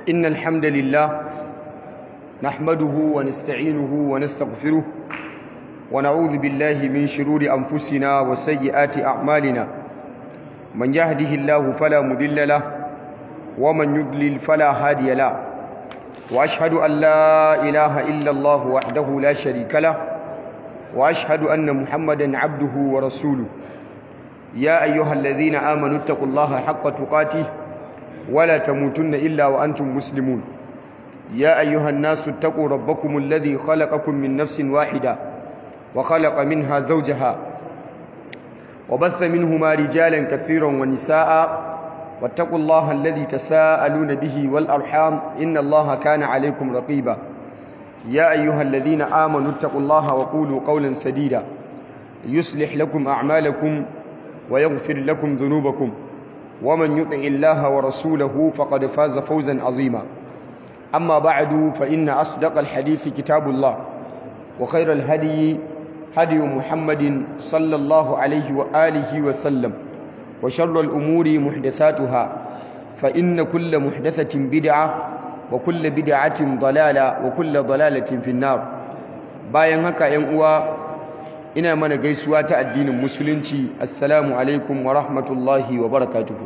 إن الحمد لله نحمده ونستعينه ونستغفره ونعوذ بالله من شرور أنفسنا وسيئات أعمالنا من يهده الله فلا مضل له ومن يضلل فلا هادي له وأشهد أن لا إله إلا الله وحده لا شريك له وأشهد أن محمدا عبده ورسوله يا أيها الذين آمنوا اتقوا الله حق تقاته ولا تموتن إلا وأنتم مسلمون يا أيها الناس اتقوا ربكم الذي خلقكم من نفس واحدة وخلق منها زوجها وبث منهما رجالا كثيرا ونساء واتقوا الله الذي تساءلون به والأرحام إن الله كان عليكم رقيبا يا أيها الذين آمنوا اتقوا الله وقولوا قولا سديدا يصلح لكم أعمالكم ويغفر لكم ذنوبكم ومن يطع الله ورسوله فقد فاز فوزا عظيما أما بعد فإن أصدق الحديث كتاب الله وخير الهدي هدي محمد صلى الله عليه وآله وسلم وشر الأمور محدثاتها فإن كل محدثة بدعة وكل بدعة ضلالة وكل ضلالة في النار bayan haka ‘yan uwa ina mana gaisuwa ta addinin musulunci assalamu alaikum wa rahmatullahi wa barakatuhu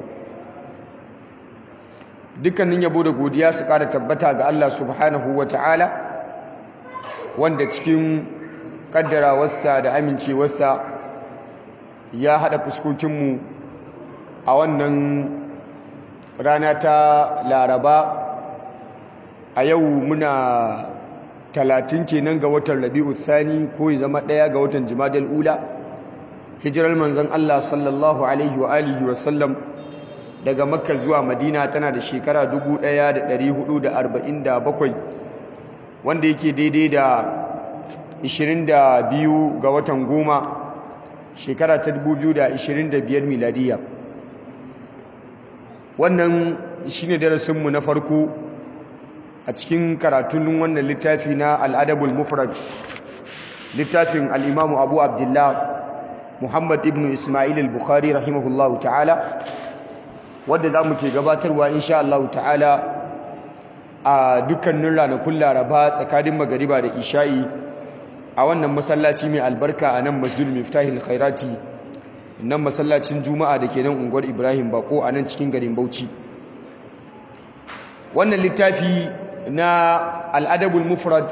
dukkanin yabo da godiya su ƙara tabbata ga Allah subhanahu wa ta'ala wanda cikin ƙaddarawarsa da amincewarsa ya haɗa fuskokinmu a wannan rana ta laraba a yau muna 30 kenan ga watan Rabi'u Thani ko ya zama 1 ga watan Jumadal Ula hijirar manzon Allah sallallahu alaihi wa alihi wa sallam daga Makka zuwa Madina tana da shekara 1447 wanda yake daidai da 22 ga watan goma shekara ta 2025 miladiya wannan shine darasinmu na farko a cikin karatun wannan littafi na al'adabul mufrad littafin al'imamu abu abdullah muhammad ibn ismail al-bukhari rahimahullahu ta'ala wadda za mu ke gabatarwa insha Allah ta'ala a dukkanin ranakun laraba tsakanin magariba da isha'i a wannan masallaci mai albarka a nan masjidul miftahil khairati nan masallacin juma'a da ke nan unguwar ibrahim bako a nan cikin garin bauchi wannan littafi na al'adabul mufrad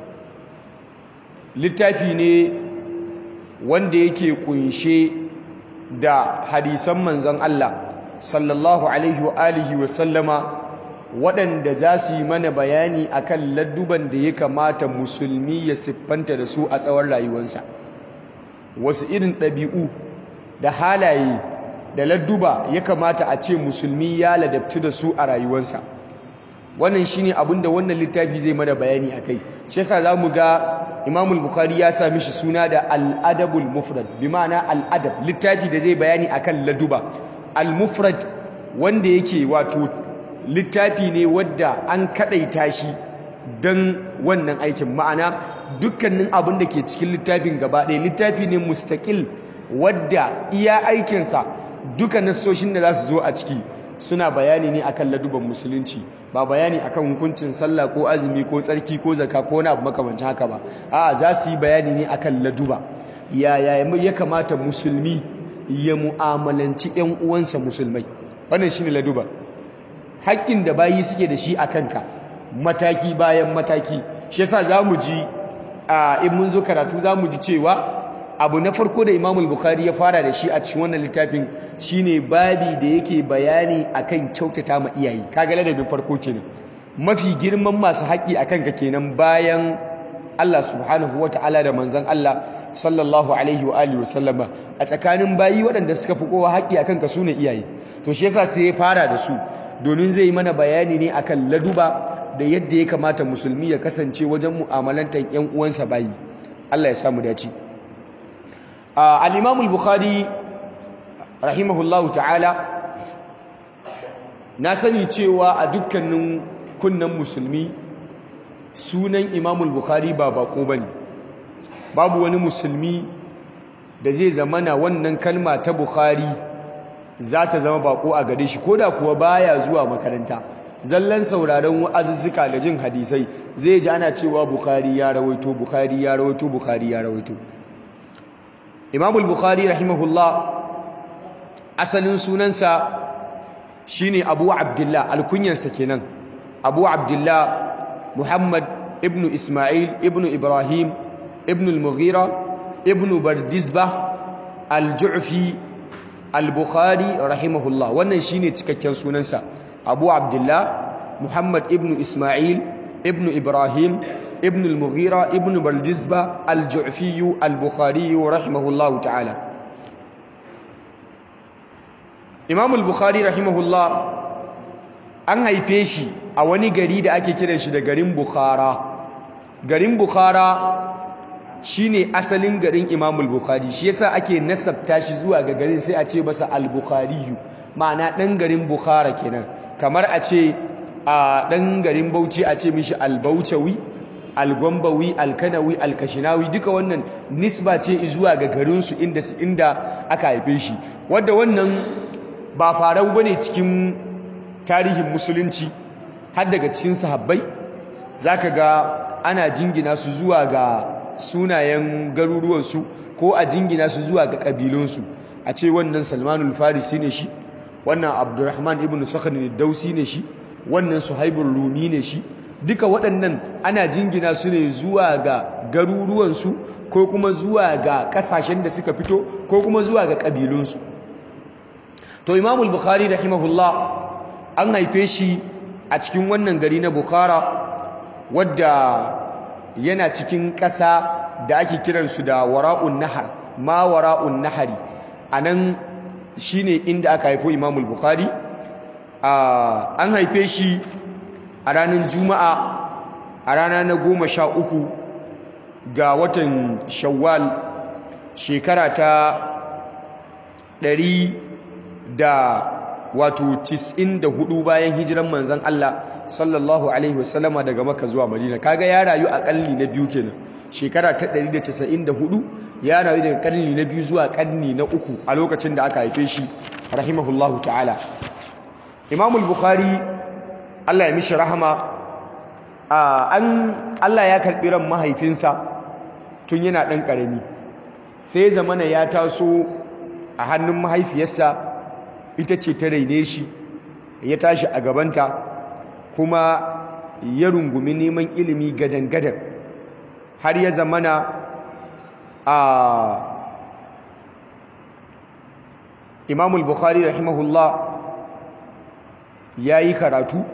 littafi ne wanda yake kunshe da hadisan manzon Allah sallallahu alaihi wa alihi wa sallama waɗanda za su yi mana bayani akan ladduban da ya kamata musulmi ya siffanta da su a tsawon rayuwarsa wasu irin ɗabi'u da halaye da ladduba ya kamata a ce musulmi ya ladabtu da su a rayuwarsa wannan shine abinda wannan littafi zai mana bayani akai shi yasa zamu ga Imam al-Bukhari ya sami shi suna da al-Adabul Mufrad bi ma'ana al-adab littafi da zai bayani akan laduba al-mufrad wanda yake wato littafi ne wadda an kadaita shi dan wannan aikin ma'ana dukkanin abin da ke cikin littafin gaba ɗaya littafi ne mustaqil wadda iya aikinsa duka nassoshin da za su zo a ciki suna bayani ne akan laduban musulunci ba bayani akan hukuncin sallah ko azumi ko tsarki ko zakka ko wani abu makamancin haka ba a'a za su yi bayani ne akan laduba yaya ya kamata musulmi ya mu'amalanci ƴan uwansa musulmai wannan shine laduba haƙƙin da bayi suke da shi a kanka mataki bayan mataki shi yasa zamu ji in mun zo karatu zamu ji cewa abu na farko da Imam Bukhari ya fara da shi a cikin wannan littafin shine babi da yake bayani akan kyautata ma iyaye kaga ladabin farko kenan mafi girman masu haƙƙi akan ka kenan bayan Allah subhanahu wataala da manzon Allah sallallahu alaihi wa alihi wasallama a tsakanin bayi waɗanda suka fi kowa haƙƙi akan ka sune iyaye to shi yasa sai ya fara da su domin zai yi mana bayani ne akan laduba da yadda ya kamata musulmi ya kasance wajen mu'amalantar ƴan uwansa bayi Allah ya samu dace al-Imam al-Bukhari rahimahullahu ta'ala na sani cewa a dukkanin kunnan musulmi sunan Imam al-Bukhari ba bako bane babu wani musulmi da zai zamana wannan kalma ta Bukhari za ta zama bako a gare shi koda kuwa baya zuwa makaranta zallan sauraron wa'azuzzuka da jin hadisai zai ji ana cewa Bukhari ya rawaito, Bukhari ya rawaito, Bukhari ya rawaito. Imam al-Bukhari rahimahullah asalin sunansa shine Abu Abdullah, alkunyansa kenan Abu Abdullah Muhammad ibn Ismail ibn Ibrahim ibn al-Mughira ibn Bardizbah al-Ju'fi al-Bukhari rahimahullah. Wannan shine cikakken sunansa, Abu Abdullah Muhammad ibn Ismail ibn Ibrahim ibn al-Mughira ibn Bardizbah al-Ju'fi al-Bukhari rahimahullah ta'ala. Imam al-Bukhari rahimahullah an haife shi a wani gari da ake kiran shi da garin Bukhara. Garin Bukhara shine asalin garin Imam al-Bukhari, shi yasa ake nasabta shi zuwa ga garin sai a ce masa al-Bukhari, ma'ana dan garin Bukhara kenan. Kamar a ce a dan garin Bauchi a ce mishi al-Bauchawi, al-Gombawi, al-Kanawi, al-Kashinawi, duka wannan nisba ce zuwa ga garin su inda aka haife shi, wanda wannan ba farau bane cikin tarihin musulunci. Har daga cikin sahabbai zaka ga ana jingina su zuwa ga sunayen garuruwansu ko a jingina su zuwa ga kabilunsu, a ce wannan Salmanul Farisi ne shi, wannan Abdurrahman ibn Sakhr ad-Dawsi ne shi, wannan Suhaibur Rumi ne shi. Duka waɗannan ana jingina su ne zuwa ga garuruwansu ko kuma zuwa ga ƙasashen da suka fito ko kuma zuwa ga kabilunsu. To Imam al-Bukhari rahimahullah an haife shi a cikin wannan gari na Bukhara, wadda yana cikin ƙasa da ake kiransu da wara'un nahar, ma wara'un nahari. Anan shine inda aka haifo Imam al-Bukhari. An haife shi a ranar Juma'a, a rana na 13 ga watan Shawwal, shekara ta 194 bayan hijiran manzon Allah sallallahu alaihi wasallama daga Makka zuwa Madina. Kaga ya rayu a karni na biyu kenan, shekara ta 194 ya rayu daga karni na biyu zuwa karni na 3 a lokacin da aka haife shi rahimahullahu ta'ala. Imam al-Bukhari Allah ya mishi rahama, Allah ya karbi ran mahaifinsa tun yana dan karami, sai zamana ya taso a hannun mahaifiyarsa, ita ce ta raine shi, ya tashi a gabanta kuma ya rungumi neman ilimi gadan-gadan, har ya zamana Imam al-Bukhari rahimahullah ya yi karatu,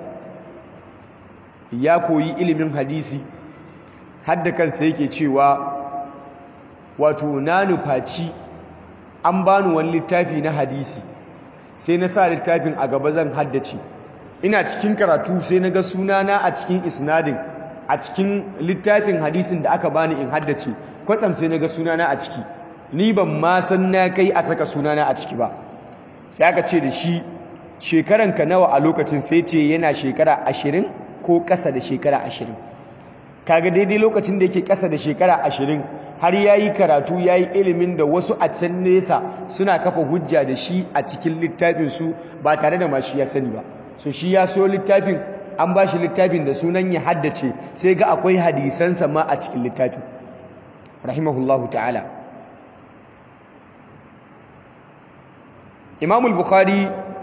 ya koyi ilimin hadisi, har da kansa yake cewa wato na nufaci an bani wani littafi na hadisi, sai na sa littafin a gaba zan haddace. Ina cikin karatu sai na ga sunana a cikin isnadin, a cikin littafin hadisin da aka bani in haddace, kwatsam sai na ga sunana a ciki. Ni ban ma san na kai a saka sunana a ciki ba. Sai aka ce da shi, shekaranka nawa a lokacin? Sai ce yana shekara 20 ko ƙasa da shekara 20. Kaga daidai lokacin da yake ƙasa da shekara 20 har yayi karatu, yayi ilimin da wasu a can nesa suna kafa hujja da shi a cikin littafin su ba tare da mashi ya sani ba. So shi ya so littafin, an ba shi littafin da sunan ya haddace, sai ga akwai hadisansa ma a cikin littafin rahimahullahu ta'ala. Imam al-Bukhari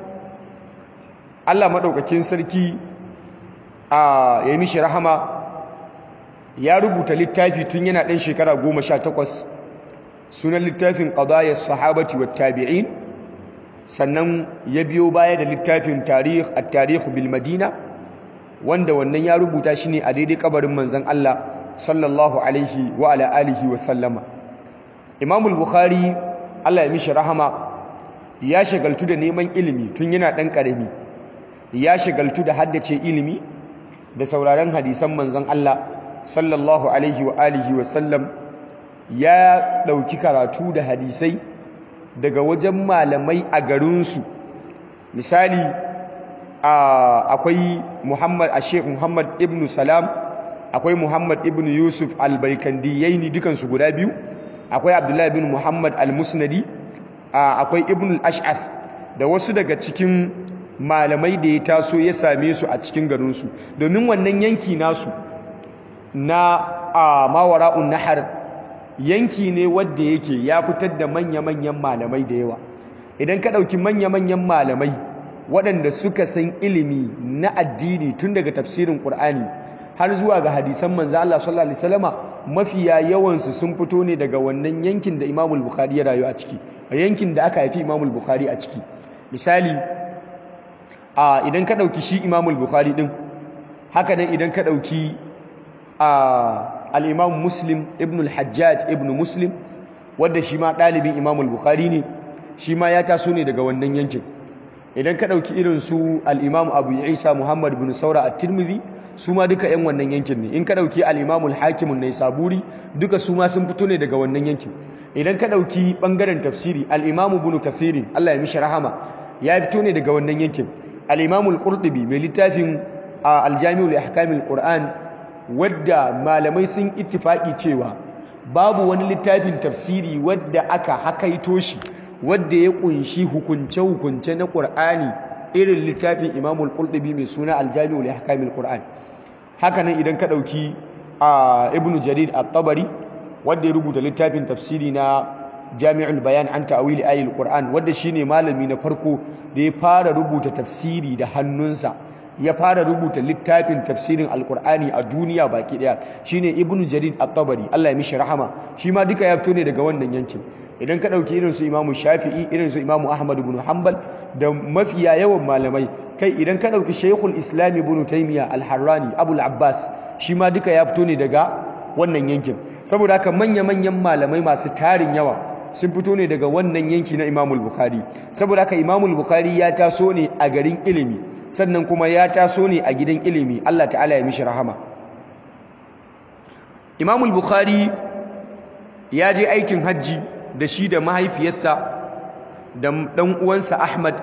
Allah madaukakin sarki ya yi mishi rahama, ya rubuta littafi tun yana ɗan shekara 18, sunan littafin qadayas sahabati wat tabi'in. Sannan ya biyo baya da littafin at-tarikh bil madina, wanda wannan ya rubuta shi ne a daidai kabarin manzon Allah sallallahu alaihi wa ala alihi wa sallama. Imam al-Bukhari Allah ya mishi rahama ya shagaltu da neman ilimi tun yana ɗan ƙarami, ya shagaltu da haddace ilimi da sauraron hadisan manzon Allah sallallahu alaihi wa alihi wa sallam. Ya ɗauki karatu da hadisai daga wajen malamai a garinsu. Misali, akwai Sheikh Muhammad ibn Salam, akwai Muhammad ibn Yusuf al-Barkandiyaini, dukansu guda biyu. Akwai Abdullah ibn Muhammad al-Musnadi, akwai Ibn al-Ash'ath da wasu daga cikin malamai da ya taso ya same su a cikin garinsu, domin wannan yanki nasu na mawara'un nahar yanki ne wadda yake ya fitar da manya-manyan malamai da yawa. Idan ka ɗauki manya-manyan malamai waɗanda suka san ilimi na addini tun daga tafsirin Qur'ani har zuwa ga hadisan manzo Allah sallallahu alaihi wasallama, mafiya yawansu sun fito ne daga wannan yankin da Imam Bukhari ya rayu a ciki, yankin da aka haifi Imam Bukhari a ciki. Misali, idan ka ɗauki shi Imam Bukhari din, haka nan idan ka ɗauki al-Imam Muslim ibn al-Hajjaj ibn Muslim, wanda shi ma ɗalibin Imam Bukhari ne, shi ma ya taso ne daga wannan yankin. Idan ka ɗauki irin su al-Imam Abu Isa Muhammad bin Saura at-Tirmidhi, su ma duka yan wannan yankin ne. In ka ɗauki al-Imam al-Hakim an-Naisaburi, duka su ma sun fito ne daga wannan yankin. Idan ka ɗauki ɓangaren tafsiri, al-Imam Ibn Kathir, Allah ya mishi rahama, ya fito ne daga wannan yankin. Al-Imam al-Qurtubi mai littafin al-Jami' li Ahkam al-Qur'an, wadda malamai sun ittifaki cewa babu wani littafin tafsiri wadda aka hakaito shi wadda ya kunshi hukunce-hukunce na Qur'ani irin littafin Imam al-Qurtubi mai suna al-Jami' li Ahkam al-Qur'an. Haka nan idan ka ɗauki Ibn Jarir at-Tabari, wanda ya rubuta littafin tafsiri na Jami'ul Bayan an ta'wili ayatul Qur'an, wanda shine malami na farko da ya fara rubuta tafsiri da hannunsa, ya fara rubuta littafin tafsirin Al-Qur'ani a duniya baki daya, shine Ibn Jarir at-Tabari, Allah ya mishi rahama. Shi ma duka ya fito ne daga wannan yankin. Idan ka dauki irin su Imam Shafi'i, irin su Imam Ahmad ibn Hanbal da mafiya yawan malamai, kai idan ka dauki Shaykhul Islam Ibn Taymiyyah Al-Harrani Abul Abbas, shi ma duka ya fito ne daga wannan yankin. Saboda haka manya-manyan malamai masu tarin yawa sun fito ne daga wannan yanki na Imam Bukhari. Saboda haka Imam Bukhari ya taso ne a garin ilimi, sannan kuma ya taso ne a gidan ilimi. Allah ta'ala ya mishi rahama. Imam Bukhari ya je aikin hajji da shi da mahaifiyarsa da dan uwansa Ahmad,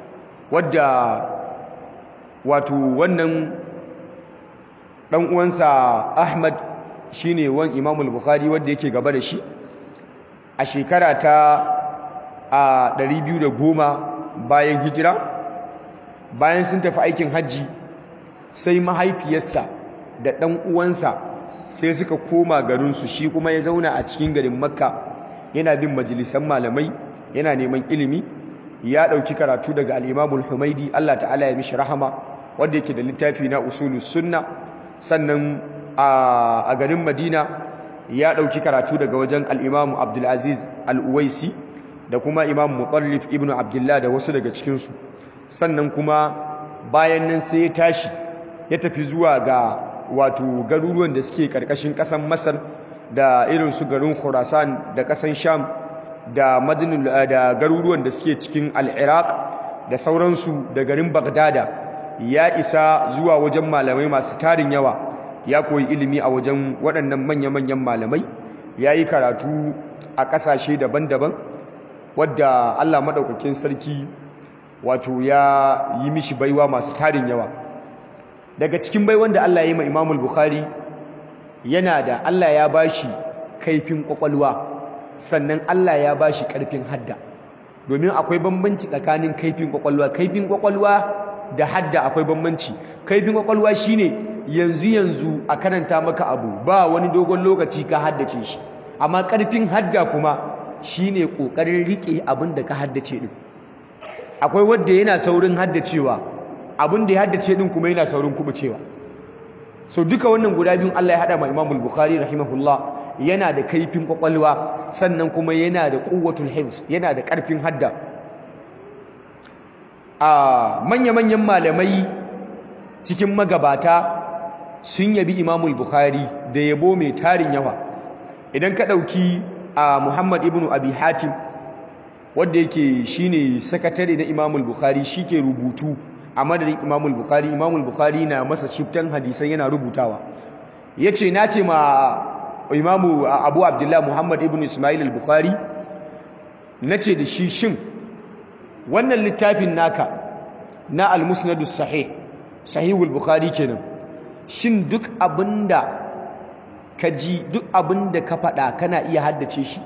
wadda wato wannan dan uwansa Ahmad shine wan Imam Bukhari wanda yake gaba da shi, a shekara ta 210 bayan hijira. Bayan sun tafi aikin hajji, sai mahaifiyarsa da ɗan uwansa sai suka koma garinsu, shi kuma ya zauna a cikin garin Makka yana bin majalisan malamai, yana neman ilimi. Ya ɗauki karatu daga al-Imam al-Humaidi, Allah ta'ala ya mishi rahama, wanda yake da littafi na Usulus Sunna. Sannan a garin Madina ya ɗauki karatu daga wajen al-Imam Abdul Aziz al-Uwaisi da kuma Imam Mutallif ibn Abdullah da wasu daga cikinsu. Sannan kuma bayan nan sai ya tashi ya tafi zuwa ga wato garuruwan da suke karkashin ƙasar Masar, da irin su garin Khurasan da ƙasar Sham da da garuruwan da suke cikin al-Iraq da sauransu, da garin Baghdada. Ya isa zuwa wajen malamai masu tarin yawa, ya koyi ilimi a wajen waɗannan manya-manyan malamai. Ya yi karatu a ƙasashe daban-daban, wadda Allah maɗaukakin sarki wato ya yi mishi baiwa masu tarin yawa. Daga cikin baiwan da Allah ya yi ma Imam Bukhari, yana da Allah ya bashi kaifin kwakwalwa, sannan Allah ya bashi karfin hadda. Domin akwai bambanci tsakanin kaifin kwakwalwa da hadda, akwai bambanci. Kaifin kwakwalwa shine yanzu a karanta maka abu ba wani dogon lokaci ka haddace shi, amma karfin hadda kuma shine kokarin rike abin da ka haddace din. Akwai wanda yana saurin haddacewa, abin da ya haddace din kuma yana saurin kubucewa. So duka wannan guda biyun Allah ya hada ma Imam Bukhari rahimahullah. Yana da kaifin kwakwalwa, sannan kuma yana da quwwatul hifz, yana da karfin hadda. Manya-manyan malamai cikin magabata sun yabi Imam Bukhari da yabo mai tarin yawa. Idan ka dauki Muhammad ibn Abi Hatim, wanda yake shine sakatare na Imam Bukhari, shike rubutu a madadin Imam Bukhari. Imam Bukhari na masa shiftan hadisan yana rubutawa. Yace nace ma Imam Abu Abdullah Muhammad ibn Ismail al-Bukhari, nace da shi, shin wannan littafin naka na al-Musnad as-Sahih, Sahihul Bukhari kenan, shin duk abinda ka ji, duk abinda ka faɗa kana iya haddace shi?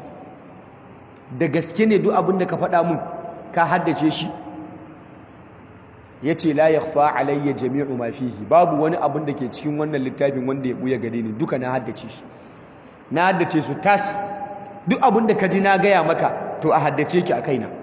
Da gaske ne duk abinda ka faɗa mun ka haddace shi? yace la yakhfa alayya jami'u ma fihi, babu wani abun da ke cikin wannan littafin wanda ya buya gare ni, duka na haddace shi, na haddace su tas. Duk abun da kaji na gaya maka to a haddace ki a kaina.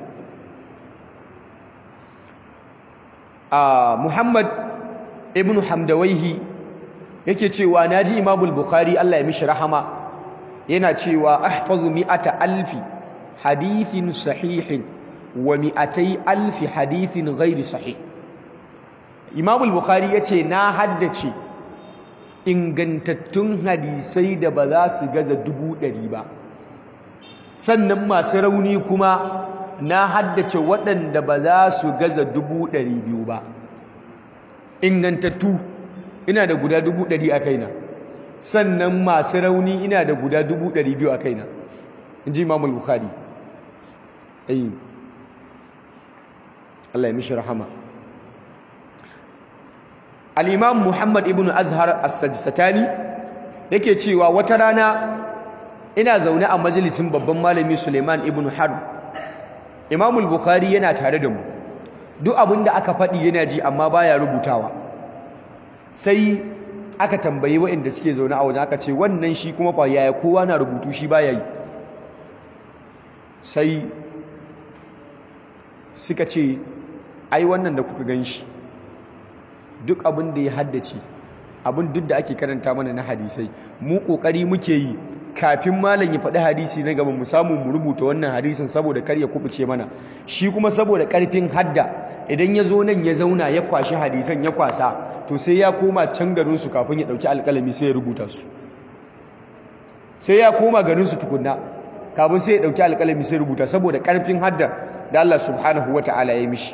Muhammad ibn Hamdawaihi yake cewa naji Imam al-Bukhari Allah ya mishi rahama yana cewa ahfazu 100,000 hadithin sahihin wa 200,000 hadithin ghairi sahih. Imam al-Bukhari yace na haddace ingantattun hadisai da ba za su gaza 100,000 ba, sannan masu rauni kuma na haddace waɗanda ba za su gaza 200,000 ba. Ingantattu ina da guda 100,000 a kaina, sannan masu rauni ina da guda 200,000 a kaina, in ji Imam al-Bukhari. Allah ya mishi rahama. Al-Imam Muhammad ibn Azhar as-Sajistani yake cewa wata rana ina zaune a majalisin babban malami Suleiman ibn Harb. Imam al-Bukhari yana tare da mu, duk abinda aka faɗi yana ji amma baya rubutawa. Sai aka tambayi waɗanda suke zaune a wajen, aka ce wannan shi kuma fa yaya kowa na rubutu shi baya yi. Sai suka ce ai wannan da kuka ganshi duk abin da ya haddace, abin duk da ake karanta mana na hadisai, mu kokari muke yi kafin malam ya faɗi hadisi na gaba mu samu mu rubuta wannan hadisin saboda kar ya kubuce mana. Shi kuma saboda ƙarfin hadda, idan ya zo nan ya zauna ya kwashi hadisan ya kwasa, to sai ya koma can garinsu kafin ya ɗauki alƙalami sai ya rubuta su. Sai ya koma garinsu tukunna kafin sai ya ɗauki alƙalami sai ya rubuta, saboda ƙarfin hadda da Allah subhanahu wa ta'ala ya mishi.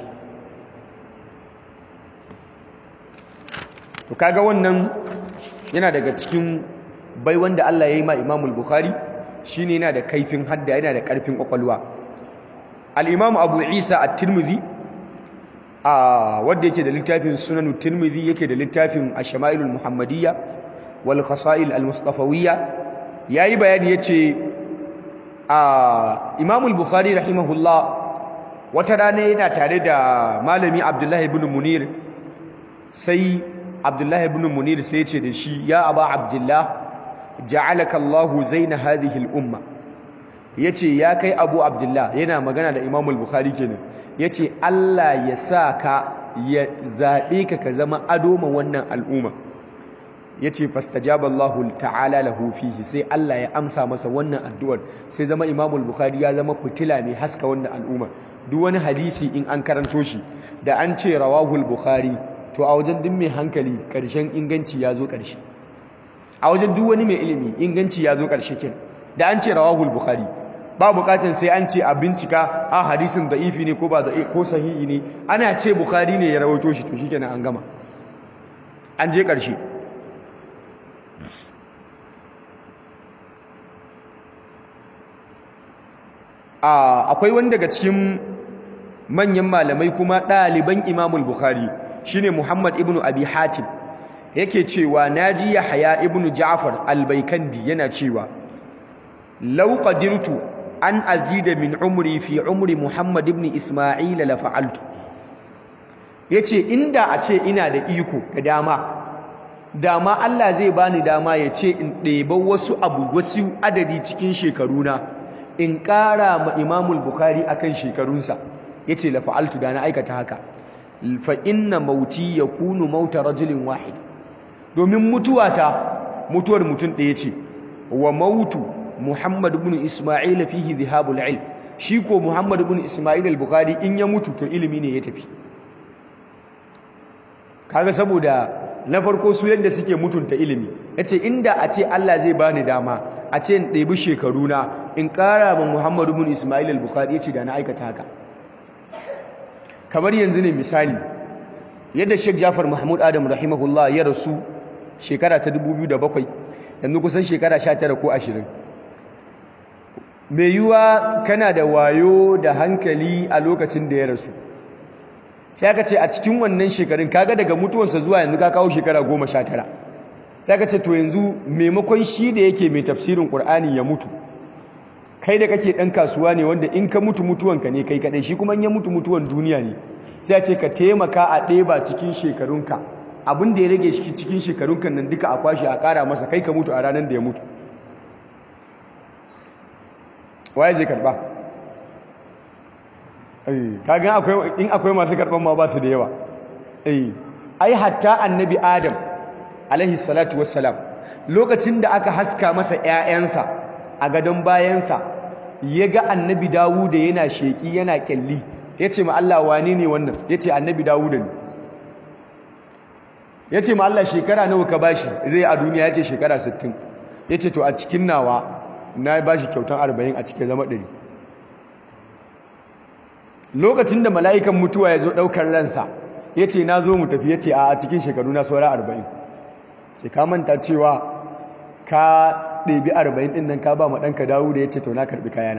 To kaga wannan yana daga cikin bai wanda Allah ya yi ma Imam al-Bukhari, shine yana da kaifin hadda, yana da ƙarfin ƙwaƙwalwa. Al-Imam Abu Isa at-Tirmidhi wanda yake da littafin Sunan at-Tirmidhi, yake da littafin Ash-Shama'il al-Muhammadiyya wal Khasa'il al-Mustafawiyya, yayi bayani yace Imam al-Bukhari rahimahullah wata rana yana tare da malami Abdullah ibn Munir, sai Abdullah ibn Munir sai ya ce da shi, ya Aba Abdullah ja'alaka Allahu zaina hadhihi al-umma. Yace ya kai Abu Abdullah, yana magana da Imam al-Bukhari kenan, yace Allah ya sa ka, ya zabe ka zama ado ma wannan al'umma. Yace fastajaba Allahu ta'ala lahu fihi, sai Allah ya amsa masa wannan addu'ar, sai zama Imam al-Bukhari ya zama fitila mai haska wannan al'umma. Duk wani hadisi in an karanto shi da an ce rawahu al-Bukhari, to a wajen duk mai hankali ƙarshen inganci ya zo ƙarshe. A wajen duk wani mai ilimi inganci ya zo ƙarshe kenan da an ce rawahul Bukhari. Ba buƙatar sai an ce a bincika a hadisin da'ifi ne ko ba da'ifi ko sahihi ne, ana ce Bukhari ne ya rawaito shi, to shikenan an gama, an je ƙarshe. Akwai wani daga cikin manyan malamai kuma ɗaliban Imamul Bukhari, shine Muhammad ibn Abi Hatim, yake cewa naji Yahya ibn Ja'far al-Baykandi yana cewa law qadirtu an azida min umri fi umri Muhammad ibn Isma'il la fa'altu. Yace inda a ce ina da iko da dama Allah zai bani dama ya ce in ɗeba wasu adadi cikin shekaruna in ƙara ma Imamul Bukhari akan shekarunsa, yace la fa'altu, da na aikata haka. Fa inna mauti yakunu mauta rajulin wahid, domin mutuwar mutum ɗaya ce. Wa mautu Muhammad ibn Isma'il fihi dhihabul ilm, shi ko Muhammad ibn Isma'il al-Bukhari in ya mutu to ilimi ne ya tafi. Kaga saboda na farko su yadda suke mutunta ilimi, yace inda a ce Allah zai bani dama a ce in ɗebi shekaruna in ƙara ma Muhammad ibn Isma'il al-Bukhari, yace da na aikata haka. Kamar yanzu ne misali yadda Sheikh Jafar Mahmud Adam rahimahullah ya rasu shekara ta 2007, yanzu kusan shekara 19 ko 20. Mai yiwuwa kana da wayo da hankali a lokacin da ya rasu, sai aka ce a cikin wannan shekarun kaga daga mutuwarsa zuwa yanzu ka kawo shekara 19, sai aka ce to yanzu maimakon shi da yake mai tafsirin Qur'ani ya mutu, kai da kake dan kasuwa ne wanda in ka mutu mutuwanka ne kai kadai, shi kuma in ya mutu mutuwan duniya ne, sai a ce ka taimaka a ɗeba cikin shekarunka, abin da ya rage cikin shekarunka nan duka a kwashe a ƙara masa, kai ka mutu a ranar da ya mutu. Waye zai karɓa? Kagan in akwai masu karɓan ma ba su da yawa. Ai hatta annabi Adam alaihi salatu wassalam, lokacin da aka haska masa ‘ya'yansa a gadon bayansa, ya ga annabi Dawuda yana sheƙi yana ƙyalli, ya ce ma Allah, wane ne wannan? Ya ce annabi Dawuda ne. Ya ce ma Allah, shekara nawa ka bashi zai a duniya? Ya ce shekara 60. Ya ce to a cikin nawa na bashi kyautan 40 a cikin zama 100. Lokacin da mala'ikan mutuwa ya zo ɗaukar ransa, ya ce na zo mu tafi, ya ce a cikin shekaru na saura 40. Ce ka manta cewa ka ɗebi 40 ɗin nan ka ba ma ɗanka Dawuda? Ya ce to na karɓi kayana.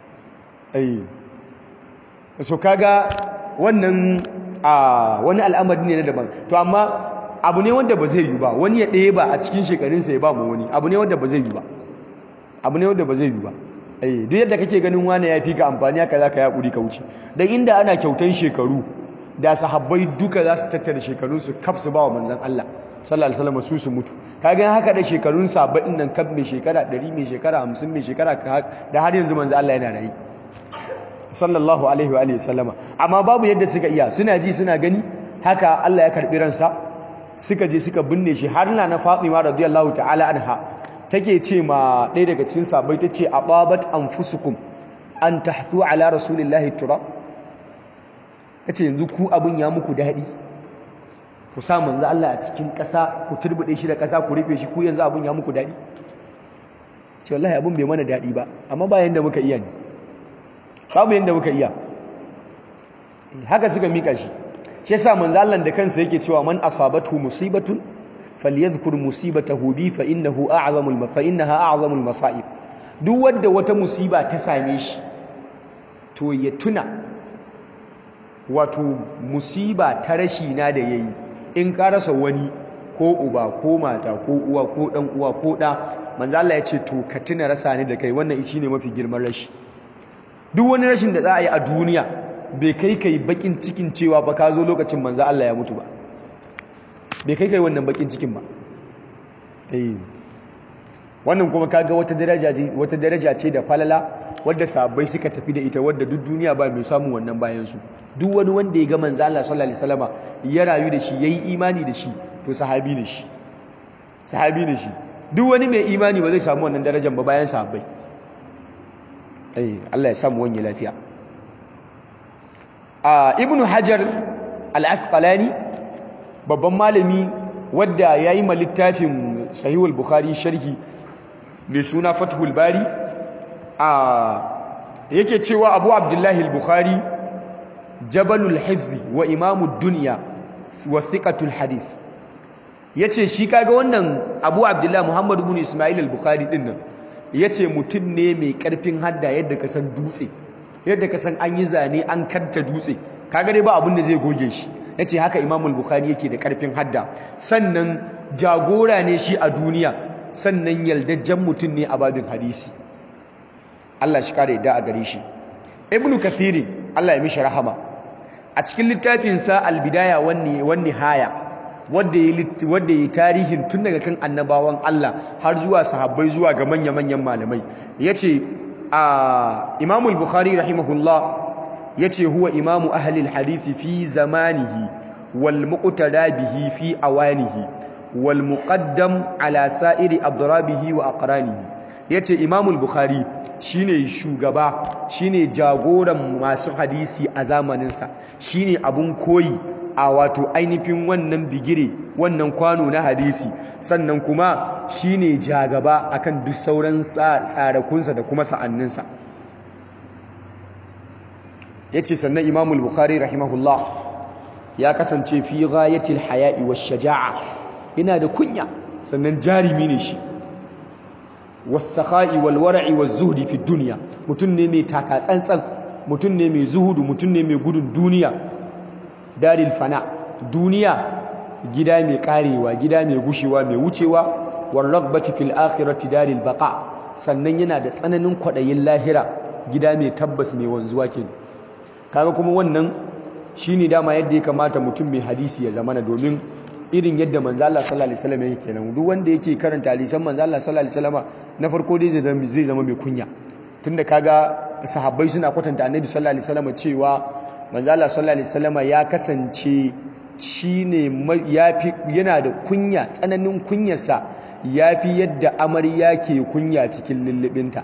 So kaga wannan wani al'amari ne na daban. To amma abu ne wanda ba zai yi ba wani ya ɗeba a cikin shekarunsa ya ba mu wani, abu ne wanda ba zai yi ba, abu ne wanda ba zai yi ba. Duk yadda kake ganin wani ya fi ka amfani, haka za ka yi haƙuri ka wuce. Dan inda ana kyautan shekaru, da sahabbai duka za su tattara shekarunsu kaf su ba wa manzan Allah sallallahu alaihi wasallam su mutu. Kaga haka da shekarun sabbin nan kaf, mai shekara 100, mai shekara 50, mai shekara da har yanzu manzan Allah yana rayi sallallahu alaihi wa alihi wasallama. Amma babu yadda suka iya, suna ji suna gani, haka Allah ya karbi ransa, suka je suka binne shi. Har na Fatima radiyallahu ta'ala anha take ce ma ɗaya daga cikin sahabbai, tace ababat anfusukum an tahthu ala rasulillahi turab. Tace yanzu ku abun ya muku daɗi, ku sa manzo Allah a cikin ƙasa, ku turbude shi da ƙasa, ku rufe shi, ku yanzu abun ya muku daɗi? Ce wallahi abun bai mana daɗi ba, amma ba yanda muka iya ne, babu yanda muka iya. Haka suka mika shi. Shi yasa manzo Allah da kansa yake cewa man asabathu musibatun falyadhkur musibatahu bi fa innaha a'zamul masa'ib. Duk wanda wata musiba ta same shi, to ya tuna wato musiba ta rashi na da yayi. In ka rasa wani, ko uba ko mata ko uwa ko dan uwa ko da, manzo Allah ya ce to ka tuna rasa ni da kai, wannan shine mafi girman rashi. Duk wani rashin da za a yi a duniya bai kai bakin cikin cewa ba ka zo lokacin manzo Allah ya mutu ba, bai kai wannan bakin cikin ba. Wannan kuma kaga wata daraja ce da falala wadda sahabbai suka tafi da ita, wadda duk duniya ba mai samun wannan bayan su. Duk wani wanda ya ga manzo Allah sallallahu alaihi wasallama ya rayu da shi, yayi imani da shi, to sahabi ne shi, sahabi ne shi. Duk wani mai imani ba zai samu wannan darajar ba bayan sahabbai. Allah ya samu wani lafiya. Ibn Hajar al-Asqalani, babban malami wadda yayi ma littafin Sahihul Bukhari sharhi mai suna Fathul Bari, yake cewa Abu Abdullahi al-Bukhari jabalul hifzi wa imamud dunya wa thiqatul hadith. Yace shi kaga wannan Abu Abdullahi Muhammad ibn Ismail al-Bukhari din nan, yace mutum ne mai karfin hadda, yadda ka san dutse, yadda ka san an yi zane an kanta dutse, kaga dai ba abin da zai goge shi. Yace haka Imam al-Bukhari yake da karfin hadda, sannan jagora ne shi a duniya, sannan yaldajjen mutum ne a babin hadisi. Allah shi kare yadda a gare shi. Ibn Kathir, Allah ya mishi rahama, a cikin littafinsa al-Bidaya wan Nihaya, wadda yi tarihin tun daga kan annabawan Allah har zuwa sahabbai zuwa ga manya-manyan malamai, yace Imam al-Bukhari rahimahullah yace huwa imamu ahli al-hadith fi zamanihi wal muqtada bihi fi awanihi wal muqaddam ala sa'iri adrabihi wa aqranihi. Yace Imam al-Bukhari shine shugaba, shine jagoran masu hadisi a zamaninsa, shine abun koyi a wato ainihin wannan bigire, wannan kwano na hadisi, sannan kuma shine jagaba akan duk sauran tsarakunsa da kuma sa'anninsa. Yace sannan Imam al-Bukhari rahimahullah ya kasance fi ghayatil haya'i wash shaja'a, yana da kunya, sannan jarimi ne shi, was-sakha'i wal wara'i waz-zuhdi fi dunya, mutun ne mai taka tsantsan, mutun ne mai zuhudu, mutun ne mai gudun duniya. Daril fana, duniya gida mai karewa, gida mai gushewa, mai wucewa. War ragbati fil akhirati daril baqa, sannan yana da tsananin kwadayin lahira, gida mai tabbas mai wanzuwa kenan. Kaga kuma wannan shine dama yadda ya kamata mutum mai hadisi ya zamana, domin irin yadda manzo Allah sallallahu alaihi wasallam yake kenan. Duk wanda yake karanta hadisan manzo Allah sallallahu alaihi wasallam na farko dai zai zama mai kunya, tunda kaga sahabbai suna kwatanta annabi sallallahu alaihi wasallam cewa manzo Allah sallallahu alaihi wasallam ya kasance shine yana da kunya, tsananin kunyarsa yafi yadda amarya ke kunya cikin lullubinta.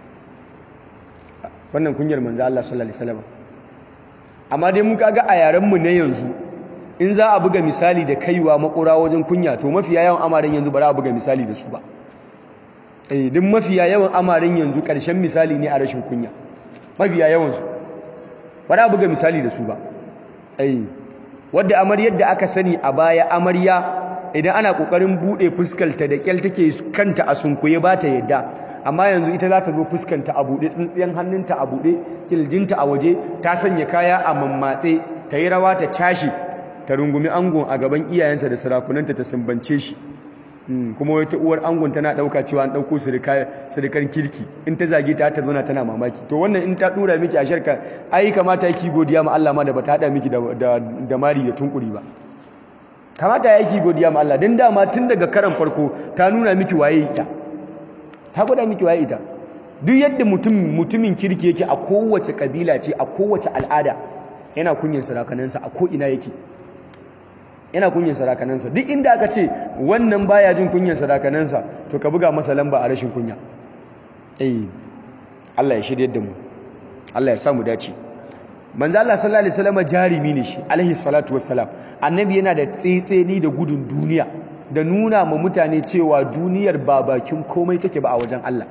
Wannan kunyar manzo Allah sallallahu alaihi wasallam. Amma dai mun kaga a yaren mu na yanzu, in za a buga misali da kaiwa makura wajen kunya, to mafiya yawan amarin yanzu ba za a buga misali da su ba. Duk mafiya yawan amarin yanzu ƙarshen misali ne a rashin kunya, mafiya yawansu ba za a buga misali da su ba. Wadda amaryar da aka sani a baya, amarya idan ana ƙoƙarin buɗe fuskarta da ƙyal take kanta a sunkuye ba ta yadda, amma yanzu ita za ta zo fuskanta a buɗe, tsintsiyan hannunta a buɗe, ƙirjinta a waje, ta sanya kaya a mammatse, ta yi rawa ta cashe, ta rungumi angon a gaban iyayensa da sarakunanta ta sumbance shi. Kuma wata uwar angon tana ɗauka cewa an ɗauko sirikar kirki, in ta zage ta zauna tana mamaki. To wannan in ta ɗura miki a sharka, ai kamata ki godiya ma Allah ma da bata haɗa miki da mari da tunkuri ba. Kamata ya ki godiya ma Allah, don dama tun daga karan farko ta nuna miki waye ita, ta gwada miki waye ita. Duk yadda mutumin kirki yake a kowace kabila ce, a kowace al'ada, yana kunyan sarakanansa a ko'ina yake, yana kunyan sarakanansa. Duk inda aka ce wannan baya jin kunyan sarakanansa, to ka buga masa lamba a rashin kunya. Allah ya shirye da mu, Allah ya sa mu dace. Manzo Allah sallallahu alaihi wasallam jarimi ne shi, alaihi salatu wassalam. Annabi yana da tsetseni da gudun duniya, da nuna ma mutane cewa duniyar ba bakin komai take ba a wajen Allah.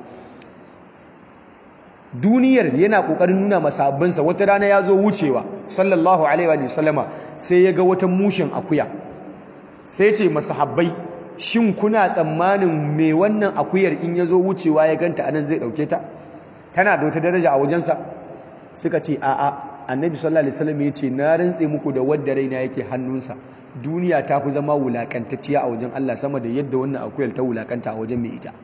Duniyar yana kokarin nuna masahabbansa. Wata rana ya zo wucewa sallallahu alaihi wa sallama, sai ya ga wata mushin akuya, sai ce masahabbai, shin kuna tsammanin me wannan akuyar in ya zo wucewa ya ganta anan zai dauke ta, tana da wata daraja a wajensa? Suka ce a'a. Annabi sallallahu alaihi wasallam ya ce, na rantse muku da wadda raina yake hannunsa, duniya ta fi zama wulakantacciya a wajen Allah sama da yadda wannan akuyar ta wulakanta a wajen mai ita,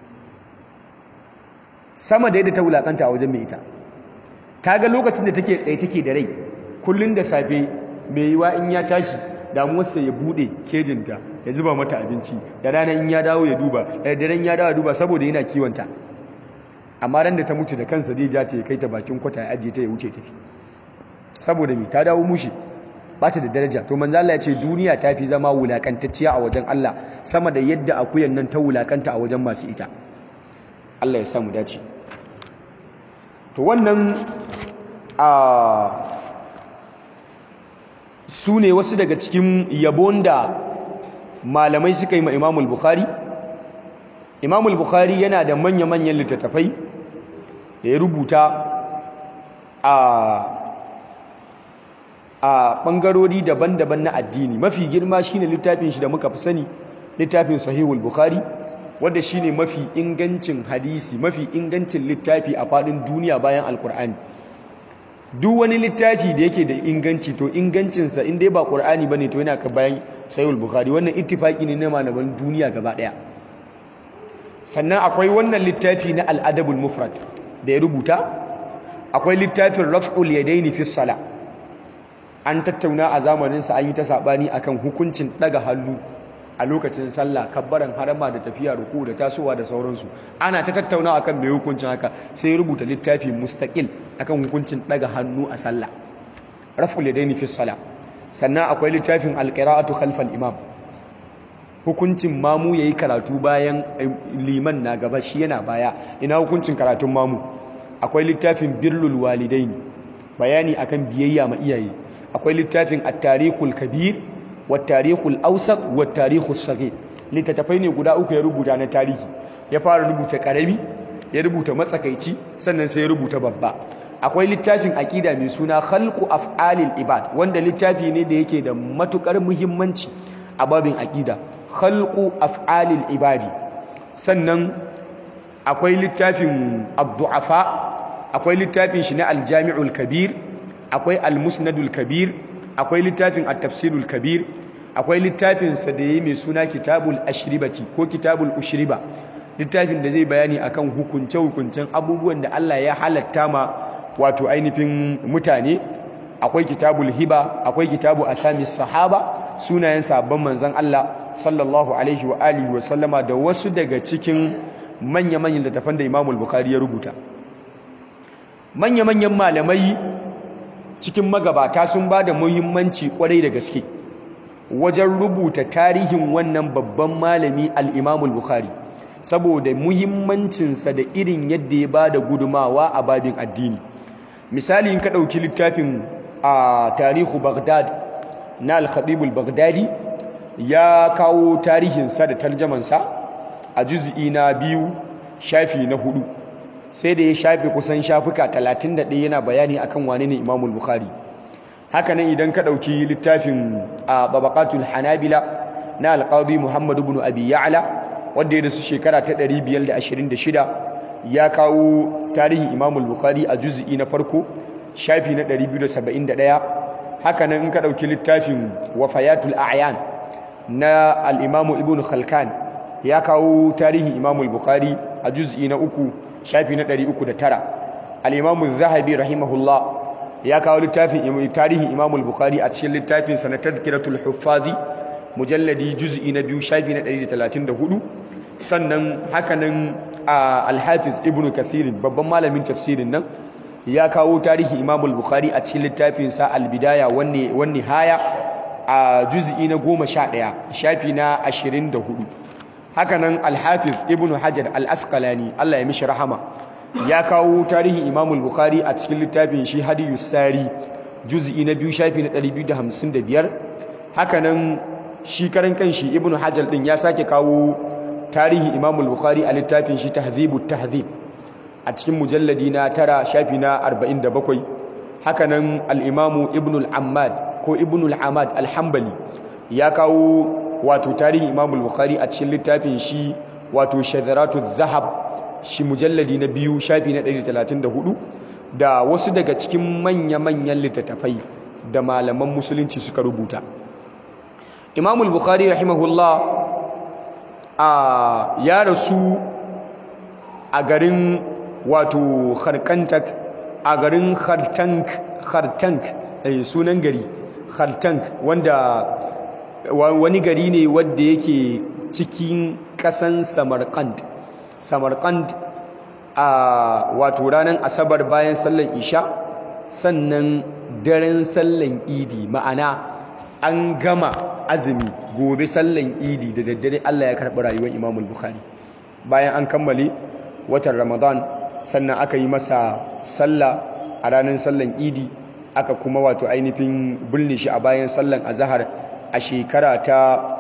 sama da yadda ta wulakanta a wajen mai ita. Kaga lokacin da take tsaye take da rai, kullun da safe mai yiwa in ya tashi damuwarsa ya bude kejinta ya zuba mata abinci, da rana in ya dawo ya duba, da daren ya dawo ya duba, saboda yana kiwonta. Amma ran da ta mutu da kansa zai ja ta ya kai ta bakin kwata ya ajiye ta ya wuce tafi, saboda mi ta dawo mushi, ba ta da daraja. To manzo Allah ya ce duniya ta fi zama wulakantacciya a wajen Allah sama da yadda akuyan nan ta wulakanta a wajen masu ita. Allah ya samu dace. To wannan su ne wasu daga cikin yabon da malamai suka yi ma Imam al-Bukhari. Imam al-Bukhari yana da manya-manyan littattafai da ya rubuta a ɓangarori daban-daban na addini. Mafi girma shine littafin shi da muka fi sani, littafin Sahihul Bukhari, wanda shine mafi ingancin hadisi, mafi ingancin littafi a faɗin duniya bayan Alƙur'ani. Duk wani littafi da yake da inganci, to ingancinsa in dai ba Ƙur'ani bane, to yana ka bayan Sahihul Bukhari. Wannan ittifaqi ne na malaman duniya gaba ɗaya. Sannan akwai wannan littafi na Al-Adabul Mufrad da ya rubuta. Akwai littafin Raf'ul Yadaini fi Salah. An tattauna a zamaninsa, an yi ta saɓani akan hukuncin ɗaga hannu a lokacin sallah, kabbaran harama da tafiya ruku da tasowa da sauransu. Ana ta tattauna akan mai hukuncin haka, sai ya rubuta littafi mustaqil akan hukuncin ɗaga hannu a sallah, raf'ul yadaini fi salah. Sannan akwai littafin alqira'atu khalfal imam, hukuncin mamu yayi karatu bayan liman na gaba, shi yana baya, ina hukuncin karatun mamu. Akwai littafin birrul walidaini, bayani akan biyayya ma iyaye. Akwai littafin at-tarikhul kabir wa at-tarikhul awsat wa at-tarikhus saghir. Littattafai ne guda uku ya rubuta na tarihi. Ya fara rubuta karami, ya rubuta matsakaici, sannan sai ya rubuta babba. Akwai littafin aqida mai suna khalqu af'alil ibad, wanda littafi ne da yake da matukar muhimmanci a babin aqida, khalqu af'alil ibadi. Sannan akwai littafin ad-du'afa, akwai littafin shi na al-jami'ul kabir, akwai al-musnadul kabir, akwai littafin at-tafsirul kabir, akwai littafin sa da yayi mai suna kitabul ashribati ko kitabul ushriba, littafin da zai bayani akan hukuncen abubuwan da Allah ya halatta ma wato ainihin mutane akwai kitabul hiba, akwai kitabu asami sahaba, sunayen sahabban manzon Allah sallallahu alaihi wa alihi wa sallama, da wasu daga cikin manya-manyan littattafan da Imam al-Bukhari ya rubuta. Manya-manyan malamai cikin magabata sun ba da muhimmanci kwarai da gaske wajen rubuta tarihin wannan babban malami al-Imam al-Bukhari, saboda muhimmancinsa da irin yadda ya ba da gudumawa a babin addini. Misali, in ka ɗauki littafin a tarihu Baghdad na al-Khatib al-Baghdadi, ya kawo tarihinsa da tarjamansa a juz'i na 2 shafi na 4, sai da ya shafe kusan shafuka 31 yana bayani akan wane ne Imam al-Bukhari. Haka nan idan ka ɗauki littafin a Tabaqatul Hanabila na al-Qadi Muhammad ibn Abi Ya'la, wanda ya rasu shekara ta 526, ya kawo tarihin Imam al-Bukhari a juz'i na farko shafi na 271. Haka nan in ka ɗauki littafin Wafayatul A'yan na al-Imam Ibn Khalkan, ya kawo tarihin Imam al-Bukhari a juz'i na 3 shafi na 309. al-Imam az-Zahabi rahimahullah ya kawo littafin tarihin Imam al-Bukhari a cikin littafin sa na Tazkiratul Huffazi, mujalladi juz'i na 2 shafi na 134. Sannan hakanan al-Hafiz Ibn Kathir, babban malamin tafsirin nan, ya kawo tarihin Imam al-Bukhari a cikin littafin sa al-Bidaya wan Nihaya a juz'i na 11 shafi na 24. Hakanan al-Hafiz Ibn Hajar al-Asqalani, Allah ya mishi rahama, ya kawo tarihin Imam al-Bukhari a cikin littafin shi Hadiyus Sari, juz'i na 2 shafi na 255. Hakanan shi karan kanshi Ibn Hajar din ya sake kawo tarihin Imam al-Bukhari a littafin shi Tahdhibut Tahdhib a cikin mujalladi na 9 shafi na 47. Hakanan al-Imam Ibn al-Ammad ko Ibn al-Amad al-Hanbali ya kawo wato tarihin Imam al-Bukhari a cikin littafin shi wato Shadharatuz Zahab, shi mujalladi na 2 shafi na 134, da wasu daga cikin manya-manyan littattafai da malaman musulunci suka rubuta. Imam al-Bukhari rahimahullah ya rasu a garin wato Kharkantak, a garin Khartank, sunan gari Khartank, wanda wani gari ne wanda yake cikin ƙasan Samarkand wato ranar Asabar bayan sallan Isha, sannan daren sallan Idi, ma'ana an gama azumi, gobe sallan Idi da daddare Allah ya karɓi rayuwar Imam al-Bukhari. Bayan an kammale watan Ramadan, sannan aka yi masa sallah a ranar sallan Idi, aka kuma wato ainihin binne shi a bayan sallan Azhar a shekara ta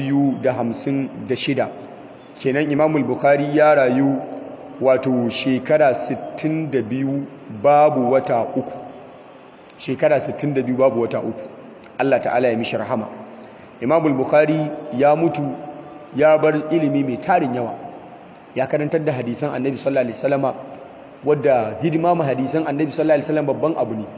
256. Kenan Imam al-Bukhari ya rayu wato shekara 62 babu wata uku. Shekara 62 babu wata uku. Allah ta'ala ya mishi rahama. Imam al-Bukhari ya mutu ya bar ilimi mai tarin yawa. Ya karantar da hadisan Annabi sallallahu alaihi wasallama, wadda hidima ma hadisan Annabi sallallahu alaihi wasallam babban abu ne.